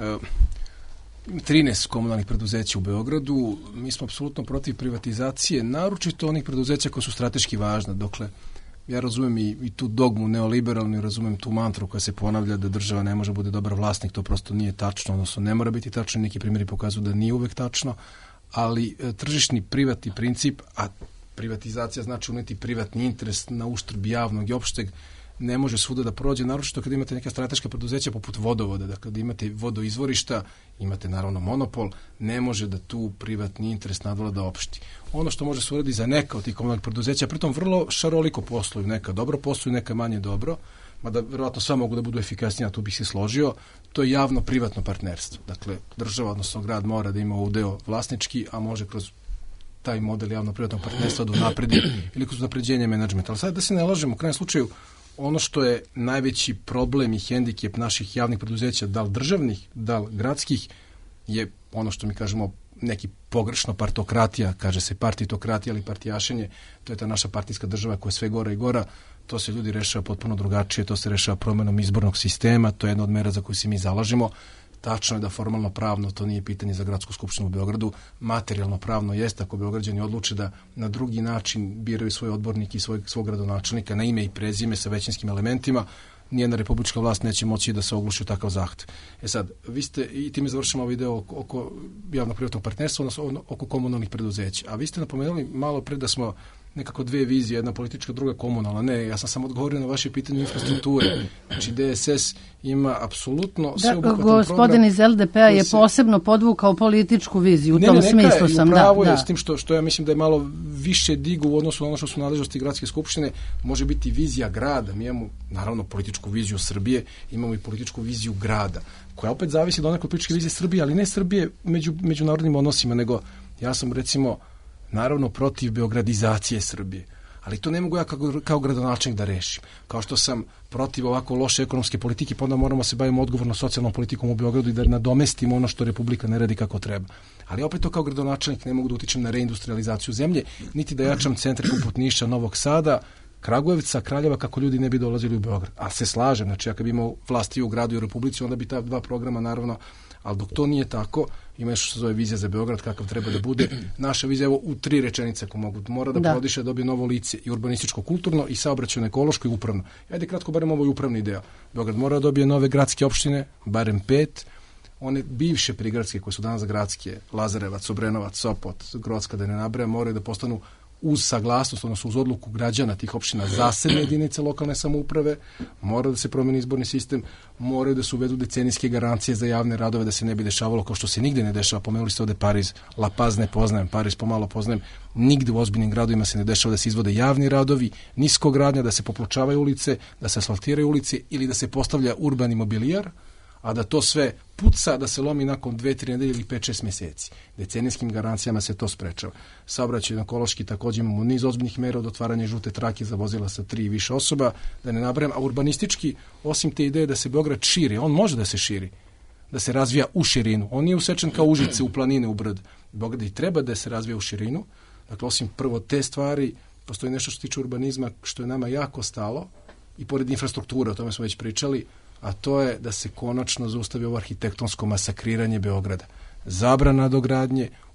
[SPEAKER 5] 13 komunalnih preduzeća u Beogradu. Mi smo apsolutno protiv privatizacije, naročito onih preduzeća koja su strateški važna. Dokle, ja razumem i tu dogmu neoliberalnu, razumem tu mantru koja se ponavlja da država ne može bude dobar vlasnik, to prosto nije tačno, odnosno ne mora biti tačno, neki primjeri pokazuju da nije uvek tačno, ali tržišni privatni princip, a privatizacija znači uneti privatni interes na uštrb javnog i opšteg, ne može svuda da prođe, naročito kada imate neka strateška preduzeća poput vodovoda, da kada imate vodoizvorišta, imate naravno monopol, ne može da tu privatni interes nadvlada opšti. Ono što može se uraditi za neka od tih komunalnih preduzeća, pritom vrlo šaroliko posluju, neka dobro posluju, neka manje dobro, mada verovatno sva mogu da budu efikasnija, tu bih se složio, to je javno-privatno partnerstvo. Dakle, država, odnosno grad mora da ima udeo vlasnički, a može kroz taj model javno-privatnog partnerstva da unapredi ili kroz unapređenje menadžmenta. Ali sad da se ne lažemo, u krajnjem slučaju, ono što je najveći problem i hendikep naših javnih preduzeća, da li državnih, da li gradskih, je ono što mi kažemo neki pogrešno partokratija, kaže se partitokratija ili partijašenje, to je ta naša partijska država koja je sve gora i gora, to se ljudi rešava potpuno drugačije, to se rešava promenom izbornog sistema, to je jedna od mera za koju se mi zalažemo. Tačno je da formalno pravno to nije pitanje za gradsku skupštinu u Beogradu, materijalno pravno jeste ako Beograđani odluče da na drugi način biraju svoje odbornike i svog gradonačelnika na ime i prezime sa većinskim elementima, nijedna republička vlast neće moći da se ogluši u takav zahtev. Sad, vi ste, i time završamo ovaj deo oko javno-privatnog partnerstva, odnosno oko komunalnih preduzeća, a vi ste napomenuli malo pre da smo nekako 2 vizije, jedna politička, druga komunalna. Ne, ja sam samo odgovorio na vaše pitanje infrastrukture. Znači, DSS ima apsolutno sveobuhvatan program.
[SPEAKER 2] Gospodin iz LDP-a je posebno podvukao političku viziju, u tom smislu sam.
[SPEAKER 5] Upravo je s tim što ja mislim da je malo više digu u odnosu na ono što su nadležnosti gradske skupštine, može biti vizija grada. Mi imamo, naravno, političku viziju Srbije, imamo i političku viziju grada, koja opet zavisi od nekoj političke vizije Srbije, ali ne Srbije međunarodnim odnosima, nego ja sam, recimo, naravno protiv beogradizacije Srbije, ali to ne mogu ja kao gradonačelnik da rešim. Kao što sam protiv ovako loše ekonomske politike, pa onda moramo se baviti odgovorno socijalnom politikom u Beogradu i da nadomestimo ono što Republika ne radi kako treba. Ali opet to kao gradonačelnik ne mogu da utičem na reindustrializaciju zemlje, niti da jačam centre poput Niša, Novog Sada, Kragujevca, Kraljeva, kako ljudi ne bi dolazili u Beograd. A se slažem, znači ako bi imao vlasti u gradu i u Republici, onda bi ta 2 programa naravno, ali dok to nije tako, ima što se zove vizija za Beograd, kakav treba da bude. Naša vizija, evo u 3 rečenice ako mogu, mora da prodiše, da dobije novo lice i urbanističko, kulturno i saobraćajno, ekološko i upravno. Ajde kratko, barem ovo je upravni deo. Beograd mora da dobije nove gradske opštine, barem 5, one bivše prigradske koje su danas gradske, Lazarevac, Obrenovac, Sopot, Grocka, da ne nabrajam, moraju da postanu uz saglasnost, odnosno uz odluku građana tih opština zasebne jedinice lokalne samouprave, mora da se promeni izborni sistem, moraju da se uvedu decenijske garancije za javne radove, da se ne bi dešavalo kao što se nigde ne dešava. Pomenuli ste ovde Pariz, La Paz ne poznajem, Pariz pomalo poznajem, nigde u ozbiljnim gradovima se ne dešava da se izvode javni radovi, niskogradnja, da se popločavaju ulice, da se asfaltiraju ulice ili da se postavlja urbani mobilijar, a da to sve puca, da se lomi nakon 2-3 nedelje ili 5-6 meseci. Decenijskim garancijama se to sprečava. Saobraćaj ekološki također imamo niz ozbiljnih mera od otvaranja žute trake za vozila sa 3 i više osoba, da ne nabrajam, a urbanistički, osim te ideje da se Beograd širi, on može da se širi, da se razvija u širinu. On nije usečen kao Užice u planine, u brd. Beograd i treba da se razvija u širinu. Dakle, osim prvo te stvari, postoji nešto što se tiče urbanizma, što je nama jako stalo, i pored infrastrukture, o tome smo već pričali, a to je da se konačno zaustavi ovo arhitektonsko masakriranje Beograda. Zabrana dogradnje,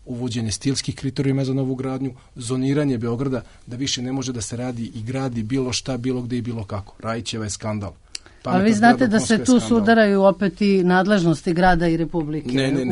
[SPEAKER 5] uvođenje stilskih kriterijuma za novu gradnju, zoniranje Beograda, da više ne može da se radi i gradi bilo šta, bilo gde i bilo kako. Rajićeva je skandal.
[SPEAKER 2] Ali vi znate da se tu sudaraju opet i nadležnosti grada i Republike.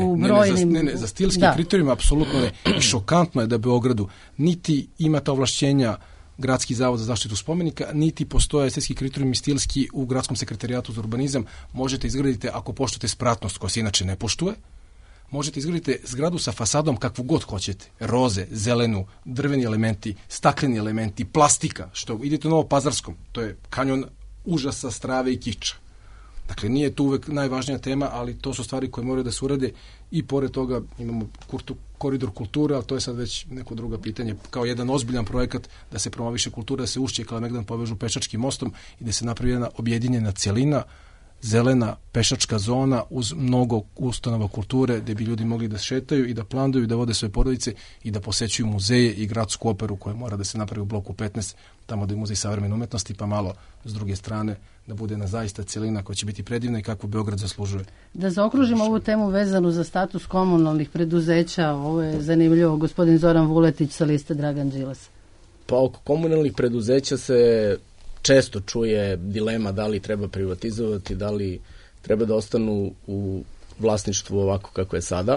[SPEAKER 5] Ne, za stilski kriterijum apsolutno ne. I šokantno je da Beogradu niti ima ta ovlašćenja Gradski zavod za zaštitu spomenika, niti postoje estetski kriterijumi stilski u Gradskom sekretarijatu za urbanizam. Možete izgraditi ako poštujete spratnost, koja se inače ne poštuje. Možete izgraditi zgradu sa fasadom kakvu god hoćete. Roze, zelenu, drveni elementi, stakleni elementi, plastika. Što idete u Novopazarskom, to je kanjon užasa, strave i kiča. Dakle, nije to uvek najvažnija tema, ali to su stvari koje moraju da se urade i pored toga imamo koridor kulture, ali to je sad već neko drugo pitanje, kao jedan ozbiljan projekat da se promoviše kultura, da se Ušće i Kalemegdan povežu pešačkim mostom i da se napravi jedna objedinjena celina, zelena pešačka zona uz mnogo ustanova kulture gde bi ljudi mogli da šetaju i da planduju i da vode svoje porodice i da posećuju muzeje i gradsku operu koja mora da se napravi u bloku 15, tamo da je muzej savremene umetnosti, pa malo s druge strane da bude jedna zaista celina koja će biti predivna i kakvu Beograd zaslužuje.
[SPEAKER 2] Da zaokružimo ovu temu vezanu za status komunalnih preduzeća, ovo je zanimljivo, gospodin Zoran Vuletić sa liste Dragan Đilas.
[SPEAKER 4] Pa oko komunalnih preduzeća se često čuje dilema da li treba privatizovati, da li treba da ostanu u vlasništvu ovako kako je sada.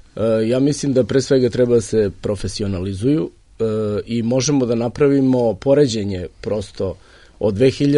[SPEAKER 4] Ja mislim da pre svega treba da se profesionalizuju i možemo da napravimo poređenje prosto od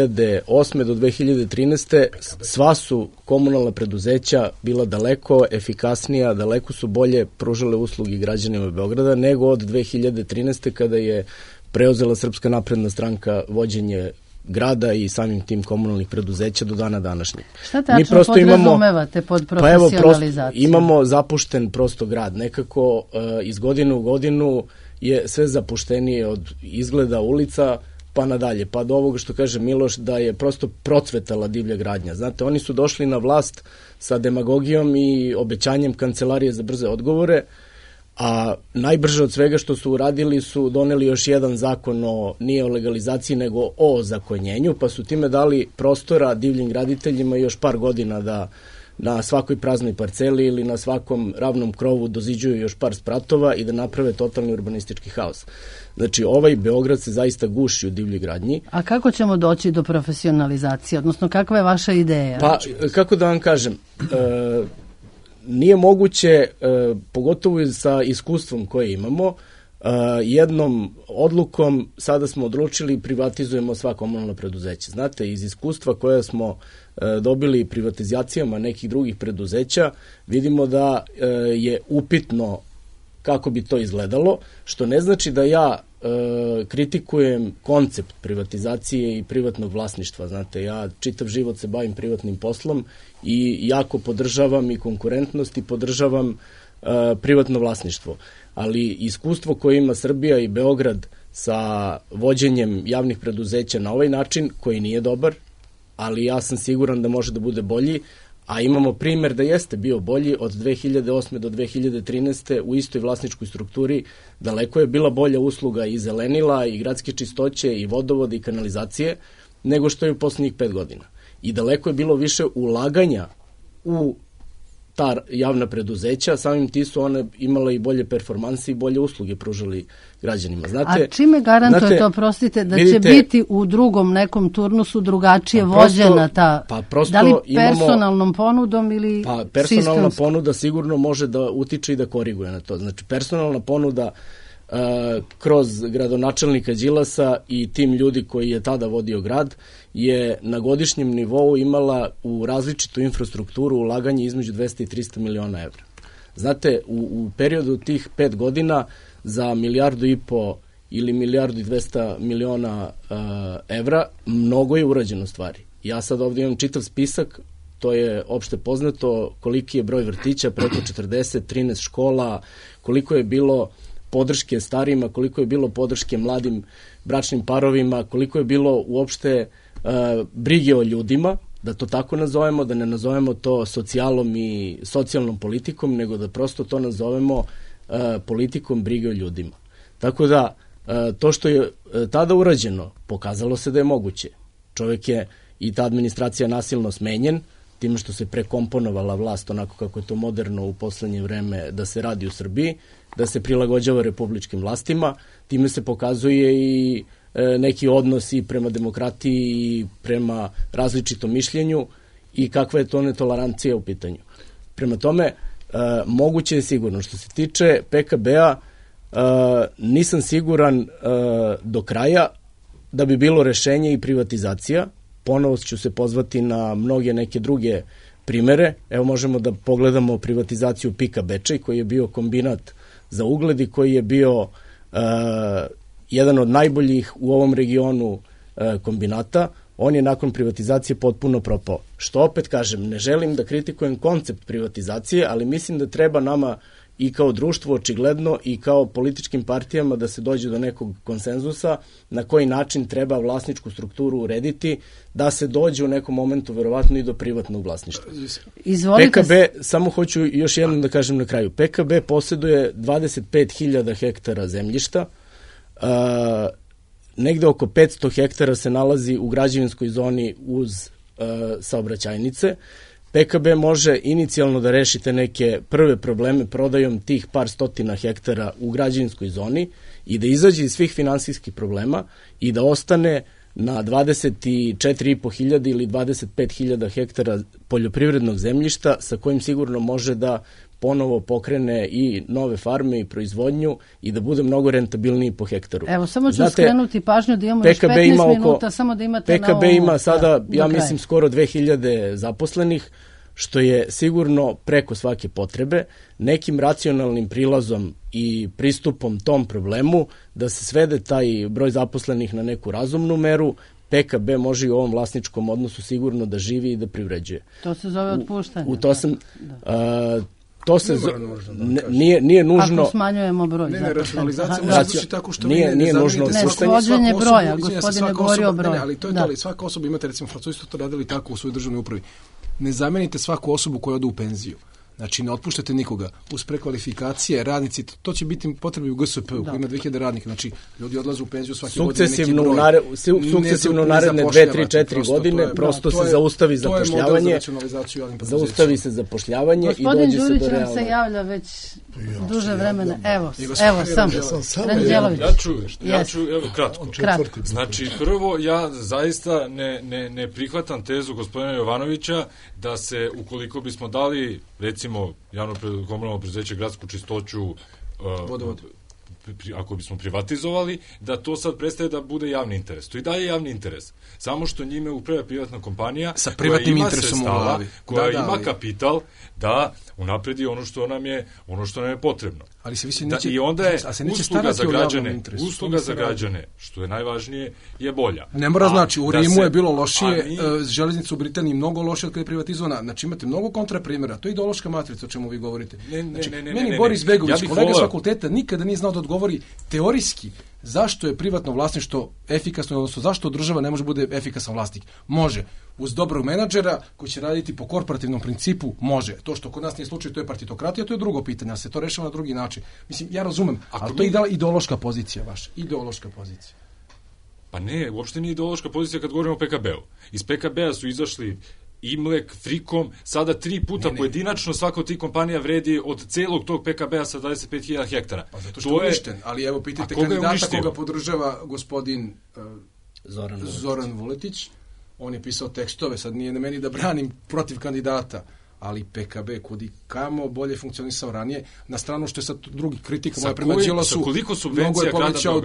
[SPEAKER 4] 2008. do 2013. Sva su komunalna preduzeća bila daleko efikasnija, daleko su bolje pružale usluge građanima Beograda nego od 2013. kada je preuzela Srpska napredna stranka vođenje grada i samim tim komunalnih preduzeća do dana današnjeg.
[SPEAKER 2] Šta tačno podrazumevate pod profesionalizaciju?
[SPEAKER 4] Imamo zapušten prosto grad. Nekako iz godine u godinu je sve zapuštenije od izgleda ulica pa nadalje. Pa do ovoga što kaže Miloš da je prosto procvetala divlja gradnja. Znate, oni su došli na vlast sa demagogijom i obećanjem kancelarije za brze odgovore, a najbrže od svega što su uradili su doneli još jedan zakon nije o legalizaciji nego o ozakonjenju, pa su time dali prostora divljim graditeljima još par godina da na svakoj praznoj parceli ili na svakom ravnom krovu doziđuju još par spratova i da naprave totalni urbanistički haos. Znači, ovaj Beograd se zaista guši u divljoj gradnji.
[SPEAKER 2] A kako ćemo doći do profesionalizacije, odnosno kakva je vaša ideja?
[SPEAKER 4] Pa, kako da vam kažem, nije moguće, pogotovo sa iskustvom koje imamo, jednom odlukom sada smo odlučili i privatizujemo sva komunalna preduzeća. Znate, iz iskustva koje smo dobili privatizacijama nekih drugih preduzeća, vidimo da je upitno kako bi to izgledalo, što ne znači da ja kritikujem koncept privatizacije i privatnog vlasništva. Znate, ja čitav život se bavim privatnim poslom i jako podržavam i konkurentnost i podržavam privatno vlasništvo. Ali iskustvo koje ima Srbija i Beograd sa vođenjem javnih preduzeća na ovaj način, koji nije dobar, ali ja sam siguran da može da bude bolji, a imamo primer da jeste bio bolji od 2008. do 2013. u istoj vlasničkoj strukturi. Daleko je bila bolja usluga i zelenila i gradske čistoće i vodovode i kanalizacije nego što je u poslednjih 5 godina. I daleko je bilo više ulaganja u ta javna preduzeća, samim ti su one imale i bolje performanse i bolje usluge pružali građanima. Znate,
[SPEAKER 2] a čime garantuje to, prostite, da vidite, će biti u drugom nekom turnusu drugačije vođena ta, da li personalnom ponudom ili
[SPEAKER 4] personalna ponuda sigurno može da utiče i da koriguje na to. Znači, personalna ponuda kroz gradonačelnika Đilasa i tim ljudi koji je tada vodio grad je na godišnjem nivou imala u različitu infrastrukturu ulaganje između 200 i 300 miliona evra. Znate, u periodu tih 5 godina za 1,5 milijardu ili 1,2 miliona evra mnogo je urađeno stvari. Ja sad ovdje imam čitav spisak, to je opšte poznato koliki je broj vrtića, preko 40, 13 škola, koliko je bilo podrške starijima, koliko je bilo podrške mladim bračnim parovima, koliko je bilo uopšte brige o ljudima, da to tako nazovemo, da ne nazovemo to socijalom i socijalnom politikom, nego da prosto to nazovemo politikom brige o ljudima. Tako da, to što je tada urađeno, pokazalo se da je moguće. Čovjek je i ta administracija nasilno smenjen, time što se prekomponovala vlast onako kako je to moderno u poslednje vreme da se radi u Srbiji, da se prilagođava republičkim vlastima, time se pokazuje i neki odnos i prema demokratiji i prema različitom mišljenju i kakva je to netolerancija u pitanju. Prema tome, moguće je sigurno. Što se tiče PKB-a, nisam siguran do kraja da bi bilo rešenje i privatizacija. Ponovo ću se pozvati na mnoge neke druge primere. Evo možemo da pogledamo privatizaciju PIK-a Bečej, koji je bio kombinat za ugled i koji je bio jedan od najboljih u ovom regionu kombinata. On je nakon privatizacije potpuno propao. Što opet kažem, ne želim da kritikujem koncept privatizacije, ali mislim da treba nama i kao društvo očigledno i kao političkim partijama da se dođe do nekog konsenzusa na koji način treba vlasničku strukturu urediti, da se dođe u nekom momentu verovatno i do privatnog vlasništva.
[SPEAKER 2] Izvolite.
[SPEAKER 4] PKB, samo hoću još jednom da kažem na kraju, PKB posjeduje 25.000 hektara zemljišta, negde oko 500 hektara se nalazi u građevinskoj zoni uz saobraćajnice. PKB može inicijalno da rešite neke prve probleme prodajom tih par stotina hektara u građevinskoj zoni i da izađe iz svih finansijskih problema i da ostane na 24.500 ili 25.000 hektara poljoprivrednog zemljišta sa kojim sigurno može da ponovo pokrene i nove farme i proizvodnju i da bude mnogo rentabilniji po hektaru.
[SPEAKER 2] Evo, samo ću skrenuti pažnju da imamo još 15 minuta, samo da imate na ovom...
[SPEAKER 4] PKB ima sada, ja mislim, skoro 2000 zaposlenih, što je sigurno preko svake potrebe, nekim racionalnim prilazom i pristupom tom problemu, da se svede taj broj zaposlenih na neku razumnu meru, PKB može i u ovom vlasničkom odnosu sigurno da živi i da privređuje.
[SPEAKER 2] To se zove otpuštanje.
[SPEAKER 4] To se nije nužno.
[SPEAKER 2] Ako smanjujemo broj.
[SPEAKER 5] Ne, racionalizacija može zvuči tako što
[SPEAKER 4] nije nužno
[SPEAKER 2] svođenje broja, gospodine govori o broju.
[SPEAKER 5] Ali to je to, ali svaka osoba, imate recimo Francuzi su to radili tako u svojoj državnoj upravi. Ne zamenite svaku osobu koja ode u penziju. Znači, ne otpuštate nikoga. Uz prekvalifikacije, radnici, to će biti potrebi u GSP-u, koji ima 2000 radnika. Znači, ljudi odlaze u penziju svaki godine neki broj.
[SPEAKER 4] Sukcesivno naredne 2-3-4 godine prosto se zaustavi zapošljavanje. Zaustavi se zapošljavanje i dođe se do realne.
[SPEAKER 2] Gospodin Đurić nam se javlja već duže vremena. Evo, sam. Ranđelović.
[SPEAKER 6] Ja ću kratko. Znači, prvo, ja zaista ne prihvatam tezu gospodina Jovanovića da se, ukoliko bismo dali, recimo, javno komunalno preduzeće gradsku čistoću, ako bismo privatizovali, da to sad prestaje da bude javni interes. To i dalje je javni interes. Samo što njime upravlja privatna kompanija
[SPEAKER 5] sa privatnim interesom u glavi,
[SPEAKER 6] koja ima kapital da unapredi ono što nam je potrebno.
[SPEAKER 5] Ali se više
[SPEAKER 6] i onda je usluga za građane, što je najvažnije, je bolja.
[SPEAKER 5] Ne mora znači, u Rimu je bilo lošije, železnica u Britaniji mnogo lošije od kada je privatizovana. Znači imate mnogo kontraprimjera. To je ideološka matrica o čemu vi govorite. Meni Boris Begović, kolega s fakulteta, nikada nije znao da odgovori teorijski zašto je privatno vlasništvo efikasno, odnosno zašto država ne može bude efikasan vlasnik. Može. Uz dobrog menadžera koji će raditi po korporativnom principu, može. To što kod nas nije slučaj, to je partitokratija, to je drugo pitanje, ali se to rešava na drugi način. Mislim, ja razumem, ali to je ideološka pozicija vaša. Ideološka pozicija.
[SPEAKER 6] Pa ne, uopšte nije ideološka pozicija kad govorimo o PKB-u. Iz PKB-a su izašli Imlek, Frikom, sada 3 puta pojedinačno svaka od tih kompanija vredi od celog tog PKB-a sa 25.000 hektara.
[SPEAKER 5] Pa zato što je uništen, ali evo pitajte kandidata koga podržava gospodin Zoran Vuletić. On je pisao tekstove, sad nije na meni da branim protiv kandidata, ali PKB kudi kamo bolje funkcionisao ranije, na stranu što je sad drugi kritika moja prema Đilasu, mnogo je povećao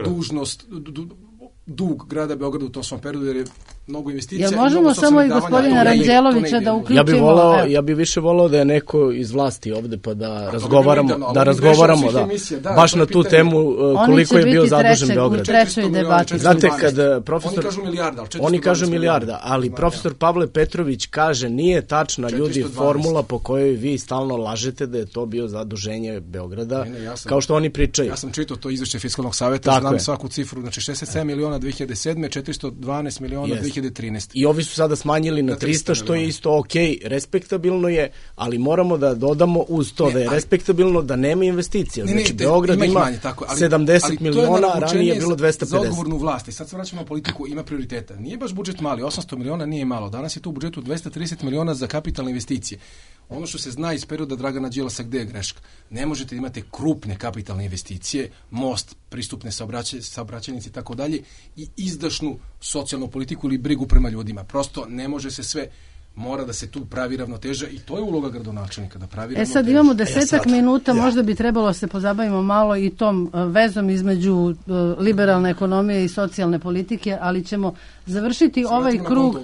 [SPEAKER 5] dug grada Beograda u tom svom periodu, jer je mnogo investicija.
[SPEAKER 2] Jel možemo samo i gospodina Ranđelovića da uključimo?
[SPEAKER 4] Ja bi više volao da je neko iz vlasti ovde pa da razgovaramo, baš na tu temu koliko je bio zadužen Beograd. Znate, kad profesor... Oni kažu milijarda, ali profesor Pavle Petrović kaže nije tačna, ljudi, formula po kojoj vi stalno lažete da je to bio zaduženje Beograda, kao što oni pričaju.
[SPEAKER 5] Ja sam čitao to izvešće Fiskalnog saveta, znam svaku cifru, znači 67 miliona 2007, 412 miliona 2008. 2013.
[SPEAKER 4] I ovi su sada smanjili na 300, što je isto ok, respektabilno je, ali moramo da dodamo uz to da je respektabilno da nema investicija. Znači, Beograd ima 70 miliona, ranije je bilo 250.
[SPEAKER 5] Za odgovornu vlast. I sad se vraćamo na politiku, ima prioriteta. Nije baš budžet mali, 800 miliona nije malo. Danas je tu u budžetu 230 miliona za kapitalne investicije. Ono što se zna iz perioda Dragana Đilasa, gde je greška. Ne možete imati krupne kapitalne investicije, most, pristupne saobraćajnice i tako dalje, i izdašnu socijalnu politiku ili brigu prema ljudima. Prosto ne može se sve, mora da se tu pravi ravnoteža i to je uloga gradonačelnika, da pravi ravnoteža.
[SPEAKER 2] Sad imamo 10 minuta, možda bi trebalo se pozabavimo malo i tom vezom između liberalne ekonomije i socijalne politike, ali ćemo završiti ovaj krug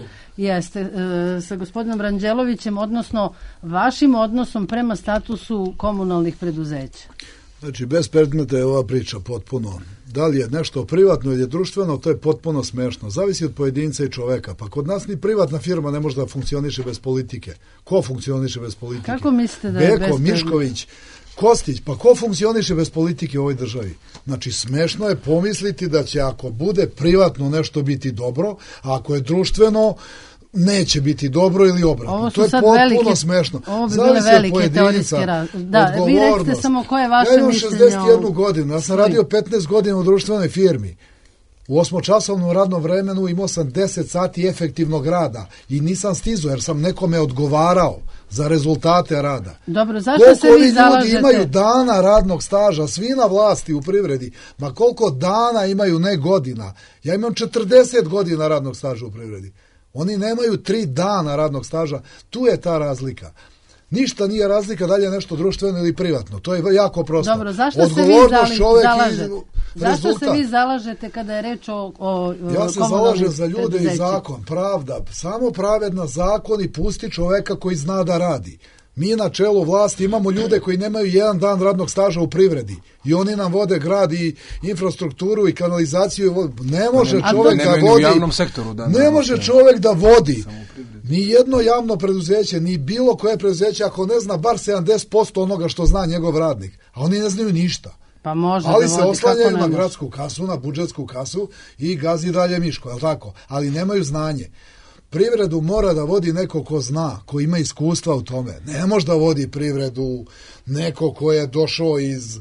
[SPEAKER 2] sa gospodinom Ranđelovićem, odnosno vašim odnosom prema statusu komunalnih preduzeća.
[SPEAKER 7] Znači, bez predmeta je ova priča potpuno. Da li je nešto privatno ili je društveno, to je potpuno smešno. Zavisi od pojedinca i čoveka. Pa kod nas ni privatna firma ne može da funkcioniše bez politike. Ko funkcioniše bez politike?
[SPEAKER 2] Kako mislite da je
[SPEAKER 7] Beko, Mišković, Kostić, pa ko funkcioniše bez politike u ovoj državi? Znači, smešno je pomisliti da će, ako bude privatno, nešto biti dobro, a ako je društveno, neće biti dobro ili obratno. To je potpuno smešno.
[SPEAKER 2] Ovo bi bile velike teorijske odgovornost. Vi recite samo koje je vaše mišljenje.
[SPEAKER 7] Ja imam 61 godinu, ja sam radio 15 godina u društvenoj firmi. U 8-časovnom radnom vremenu imao sam 10 sati efektivnog rada i nisam stizao jer sam nekome odgovarao za rezultate rada.
[SPEAKER 2] Dobro, zašto se vi zalažete?
[SPEAKER 7] Koliko ljudi imaju dana radnog staža, svi na vlasti u privredi, ma koliko dana imaju, ne godina. Ja imam 40 godina radnog staža u privredi. Oni nemaju 3 dana radnog staža, tu je ta razlika. Ništa nije razlika da li je nešto društveno ili privatno. To je jako prosto.
[SPEAKER 2] Dobro, zašto se vi zalažete? Zašto se vi zalažete kada je reč o
[SPEAKER 7] ja se zalažem za ljude i zakon, pravda, samo pravedna zakon i pusti čoveka koji zna da radi. Mi na čelu vlasti imamo ljude koji nemaju 1 dan radnog staža u privredi i oni nam vode grad i infrastrukturu i kanalizaciju. Ne može čovjek da vodi. Ne može čovjek da vodi ni jedno javno preduzeće, ni bilo koje preduzeće ako ne zna bar 70% onoga što zna njegov radnik. A oni ne znaju ništa.
[SPEAKER 2] Pa može
[SPEAKER 7] ali se oslanjaju na gradsku kasu, na budžetsku kasu i gazi dalje miško, je li tako? Ali nemaju znanje. Privredu mora da vodi neko ko zna, ko ima iskustva u tome. Ne može da vodi privredu neko ko je došao iz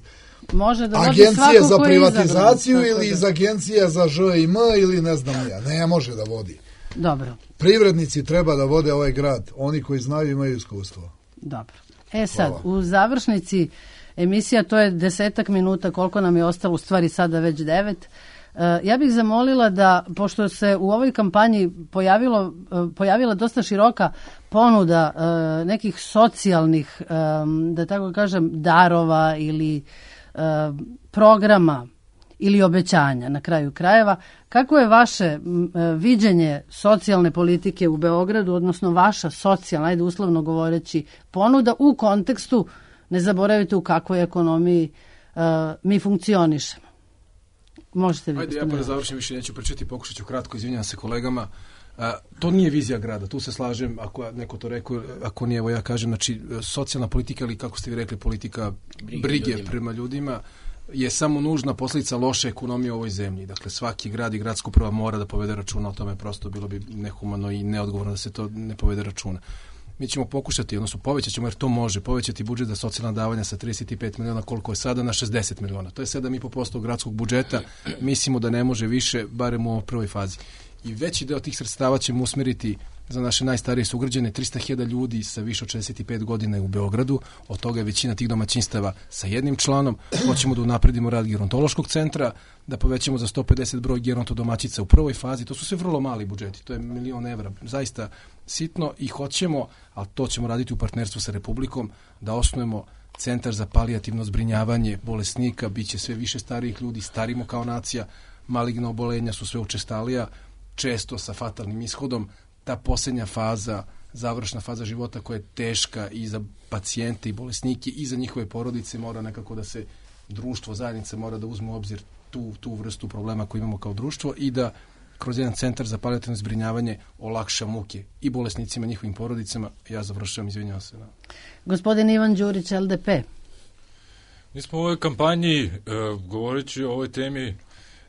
[SPEAKER 7] agencije za privatizaciju ili iz agencije za ŽIM ili ne znam ja. Ne može da vodi.
[SPEAKER 2] Dobro.
[SPEAKER 7] Privrednici treba da vode ovaj grad. Oni koji znaju imaju iskustvo.
[SPEAKER 2] Dobro. Sad, u završnici emisija, to je 10 minuta, koliko nam je ostalo, u stvari sada već 9. Ja bih zamolila da, pošto se u ovoj kampanji pojavila dosta široka ponuda nekih socijalnih, da tako kažem, darova ili programa ili obećanja na kraju krajeva, kako je vaše viđenje socijalne politike u Beogradu, odnosno vaša socijalna, ajde uslovno govoreći, ponuda u kontekstu, ne zaboravite u kakvoj ekonomiji mi funkcionišemo? Možete vi.
[SPEAKER 5] Ajde, ja pa završim, više neću pričati, pokušat ću kratko, izvinjam se kolegama. To nije vizija grada, tu se slažem, ako neko to rekao, ako nije, evo ja kažem, znači socijalna politika ili kako ste vi rekli, politika brige prema ljudima je samo nužna posljedica loše ekonomije u ovoj zemlji. Dakle, svaki grad i gradska uprava mora da povede računa o tome, prosto bilo bi nehumano i neodgovorno da se to ne povede računa. Mi ćemo pokušati, odnosno povećat ćemo, jer to može, povećati budžet za socijalna davanja sa 35 miliona koliko je sada na 60 miliona. To je 7,5% gradskog budžeta. Mislimo da ne može više, barem u ovoj prvoj fazi. I veći deo tih sredstava ćemo usmeriti za naše najstarije sugrađane, 300.000 ljudi sa više od 65 godina u Beogradu, od toga je većina tih domaćinstava sa jednim članom. Hoćemo da unapredimo rad gerontološkog centra, da povećamo za 150 broj gerontodomaćica u prvoj fazi. To su sve vrlo mali budžeti, to je 1 milion evra, zaista sitno, i hoćemo, ali to ćemo raditi u partnerstvu sa Republikom, da osnujemo centar za palijativno zbrinjavanje bolesnika. Biće sve više starijih ljudi, starimo kao nacija, maligna obolenja su sve učestalija, često sa fatalnim ishodom. Ta posljednja faza, završna faza života koja je teška i za pacijente i bolesnike i za njihove porodice, mora nekako da se društvo, zajednica mora da uzme u obzir tu vrstu problema koju imamo kao društvo i da kroz jedan centar za palijativno zbrinjavanje olakša muke i bolesnicima, njihovim porodicama. Ja završavam, izvinjavam se.
[SPEAKER 2] Gospodin Ivan Đurić, LDP.
[SPEAKER 6] Mi smo u ovoj kampanji, govoreći o ovoj temi,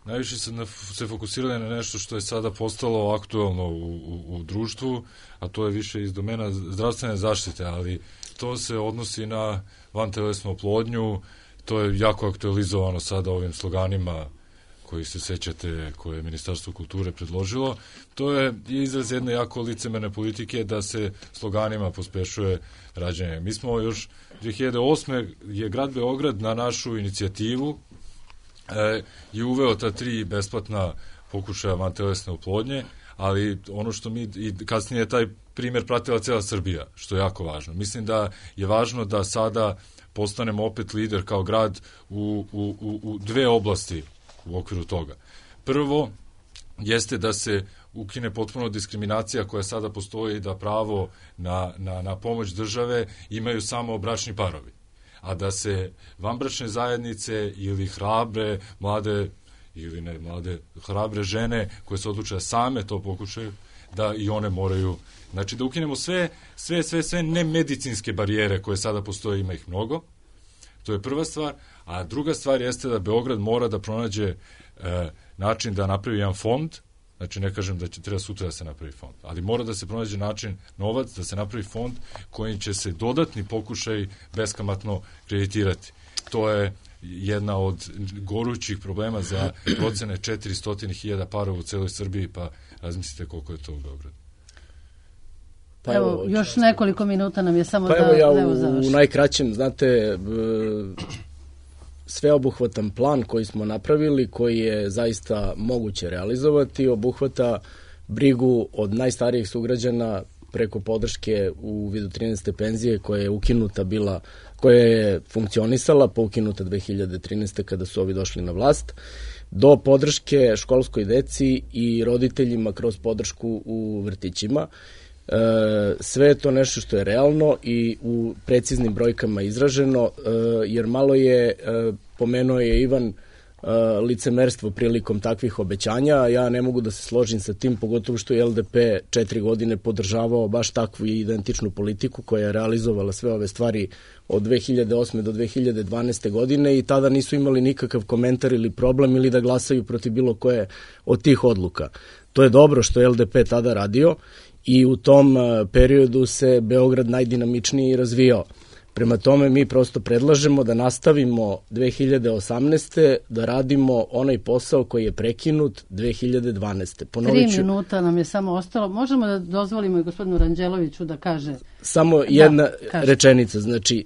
[SPEAKER 6] najviše se fokusirali na nešto što je sada postalo aktuelno u društvu, a to je više iz domena zdravstvene zaštite, ali to se odnosi na vantelesnu oplodnju, to je jako aktualizovano sada ovim sloganima koji se sećate, koje je Ministarstvo kulture predložilo. To je izraz jedne jako licemerne politike da se sloganima pospešuje rađanje. Mi smo još 2008. je grad Beograd na našu inicijativu je uveo ta 3 besplatna pokušaja vantelesne oplodnje, ali ono što mi, i kasnije je taj primjer pratila cijela Srbija, što je jako važno. Mislim da je važno da sada postanemo opet lider kao grad u 2 oblasti u okviru toga. Prvo jeste da se ukine potpuno diskriminacija koja sada postoji, da pravo na pomoć države imaju samo bračni parovi, a da se vanbračne zajednice ili hrabre mlade ili ne mlade, hrabre žene koje se odluče same to pokušaju, da i one moraju, znači da ukinemo sve nemedicinske barijere koje sada postoje, ima ih mnogo. To je prva stvar, a druga stvar jeste da Beograd mora da pronađe način da napravi jedan fond, znači ne kažem da će treba sutra da se napravi fond, ali mora da se pronađe način, novac, da se napravi fond kojim će se dodatni pokušaj beskamatno kreditirati. To je jedna od gorućih problema za procene 400.000 parova u celoj Srbiji, pa razmislite koliko je to u Beogradu.
[SPEAKER 2] Pa evo, još nekoliko minuta nam je samo da
[SPEAKER 4] završimo. Pa
[SPEAKER 2] evo
[SPEAKER 4] ja u najkraćem, znate, sveobuhvatan plan koji smo napravili, koji je zaista moguće realizovati, obuhvata brigu od najstarijih sugrađana preko podrške u vidu 13. penzije koja je ukinuta bila, koja je funkcionisala, pa ukinuta 2013. kada su ovi došli na vlast, do podrške školskoj deci i roditeljima kroz podršku u vrtićima. Sve je to nešto što je realno i u preciznim brojkama izraženo, jer malo je, pomenuo je Ivan, licemerstvo prilikom takvih obećanja. Ja ne mogu da se složim sa tim, pogotovo što je LDP 4 godine podržavao baš takvu identičnu politiku koja je realizovala sve ove stvari od 2008. do 2012. godine i tada nisu imali nikakav komentar ili problem ili da glasaju protiv bilo koje od tih odluka. To je dobro što je LDP tada radio i u tom periodu se Beograd najdinamičnije razvijao. Prema tome mi prosto predlažemo da nastavimo 2018. da radimo onaj posao koji je prekinut 2012.
[SPEAKER 2] 3 minuta nam je samo ostalo. Možemo da dozvolimo i gospodinu Ranđeloviću da kaže...
[SPEAKER 4] Samo jedna rečenica, znači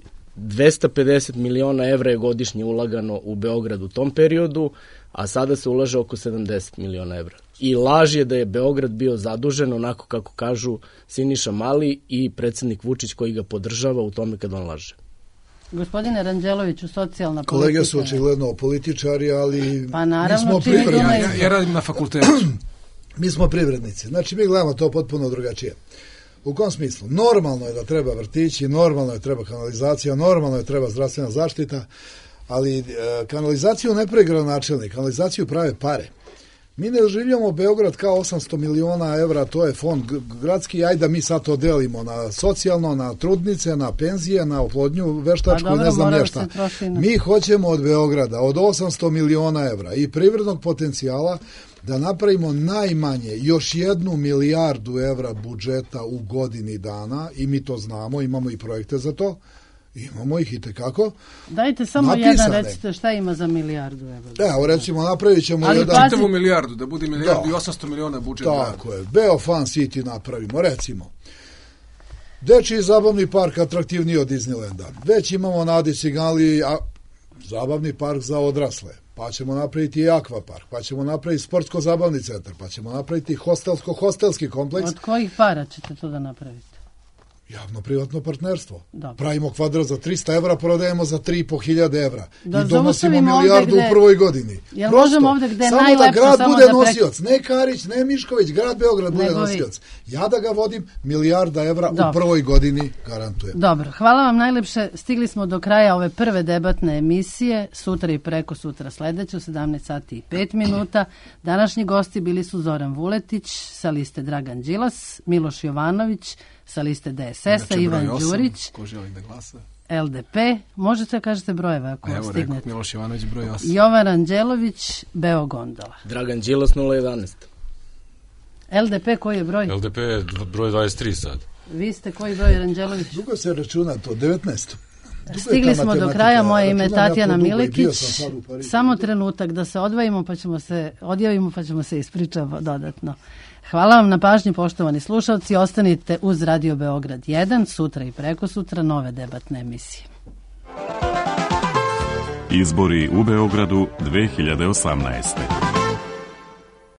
[SPEAKER 4] 250 miliona evra je godišnje ulagano u Beograd u tom periodu, a sada se ulaže oko 70 miliona evra. I laž je da je Beograd bio zadužen onako kako kažu Siniša Mali i predsjednik Vučić koji ga podržava u tome kad on laže.
[SPEAKER 2] Gospodine Ranđeloviću, socijalna politika...
[SPEAKER 7] Kolege su očigledno političari, ali
[SPEAKER 2] pa naravno,
[SPEAKER 7] mi smo privrednici.
[SPEAKER 5] Ja radim na fakultetu.
[SPEAKER 7] Mi smo privrednici, znači mi gledamo to potpuno drugačije. U kom smislu? Normalno je da treba vrtići, normalno je da treba kanalizacija, normalno je da treba zdravstvena zaštita, ali kanalizaciju ne pravi gradonačelnik, kanalizaciju prave pare. Mi ne doživljamo Beograd kao 800 miliona evra, to je fond gradski, ajde da mi sad to delimo na socijalno, na trudnice, na penzije, na oplodnju, veštačku i ne znam nešta. Mi hoćemo od Beograda, od 800 miliona evra i privrednog potencijala da napravimo najmanje još 1 milijardu evra budžeta u godini dana i mi to znamo, imamo i projekte za to. Imamo ih i tekako.
[SPEAKER 2] Dajte samo jedan, recite šta ima za milijardu evra.
[SPEAKER 7] Evo, recimo, napravit ćemo
[SPEAKER 5] čitavu milijardu, da bude milijardu i 800 miliona budžet.
[SPEAKER 7] Tako je, Beofan City napravimo, recimo. Dečiji zabavni park atraktivniji od Disneylanda. Već imamo na Adi Ciganliji zabavni park za odrasle, pa ćemo napraviti i akvapark, pa ćemo napraviti sportsko-zabavni centar, pa ćemo napraviti hostelski kompleks.
[SPEAKER 2] Od kojih para ćete to da napravite?
[SPEAKER 7] Javno-privatno partnerstvo.
[SPEAKER 2] Dobro.
[SPEAKER 7] Pravimo kvadrat za 300 evra, prodajemo za 3.500 evra. I donosimo milijardu u prvoj godini.
[SPEAKER 2] Jel možemo ovdje gde je
[SPEAKER 7] samo
[SPEAKER 2] najlepše,
[SPEAKER 7] da grad bude nosioc. Ne Karić, ne Mišković, grad Beograd bude nosioc. Ja da ga vodim, milijarda evra u prvoj godini garantujem.
[SPEAKER 2] Dobro, hvala vam najlepše. Stigli smo do kraja ove prve debatne emisije. Sutra i preko sutra sledeće u 17 sati i 5 minuta. Današnji gosti bili su Zoran Vuletić sa liste Dragan Đilas, Miloš Jovanović sa liste DSS-a, Ivan Đurić.
[SPEAKER 5] Ko želi da glasa?
[SPEAKER 2] LDP, možete kažete brojeve ako stignete.
[SPEAKER 5] Evo, rekao Miloš Jovanović broj 8.
[SPEAKER 2] Jovan Anđelović, Beogondola.
[SPEAKER 4] Dragan Đilas 011.
[SPEAKER 2] LDP koji je broj?
[SPEAKER 6] LDP je broj 23 sad.
[SPEAKER 2] Vi ste koji broj, Anđelović?
[SPEAKER 7] Dugo se računa to, 19.
[SPEAKER 2] Stigli smo do kraja, moje ime Tatjana Milekić. Samo trenutak da se odjavimo pa ćemo se ispričati dodatno. Hvala vam na pažnji, poštovani slušalci. Ostanite uz Radio Beograd 1, sutra i prekosutra nove debatne emisije.
[SPEAKER 3] Izbori u Beogradu 2018.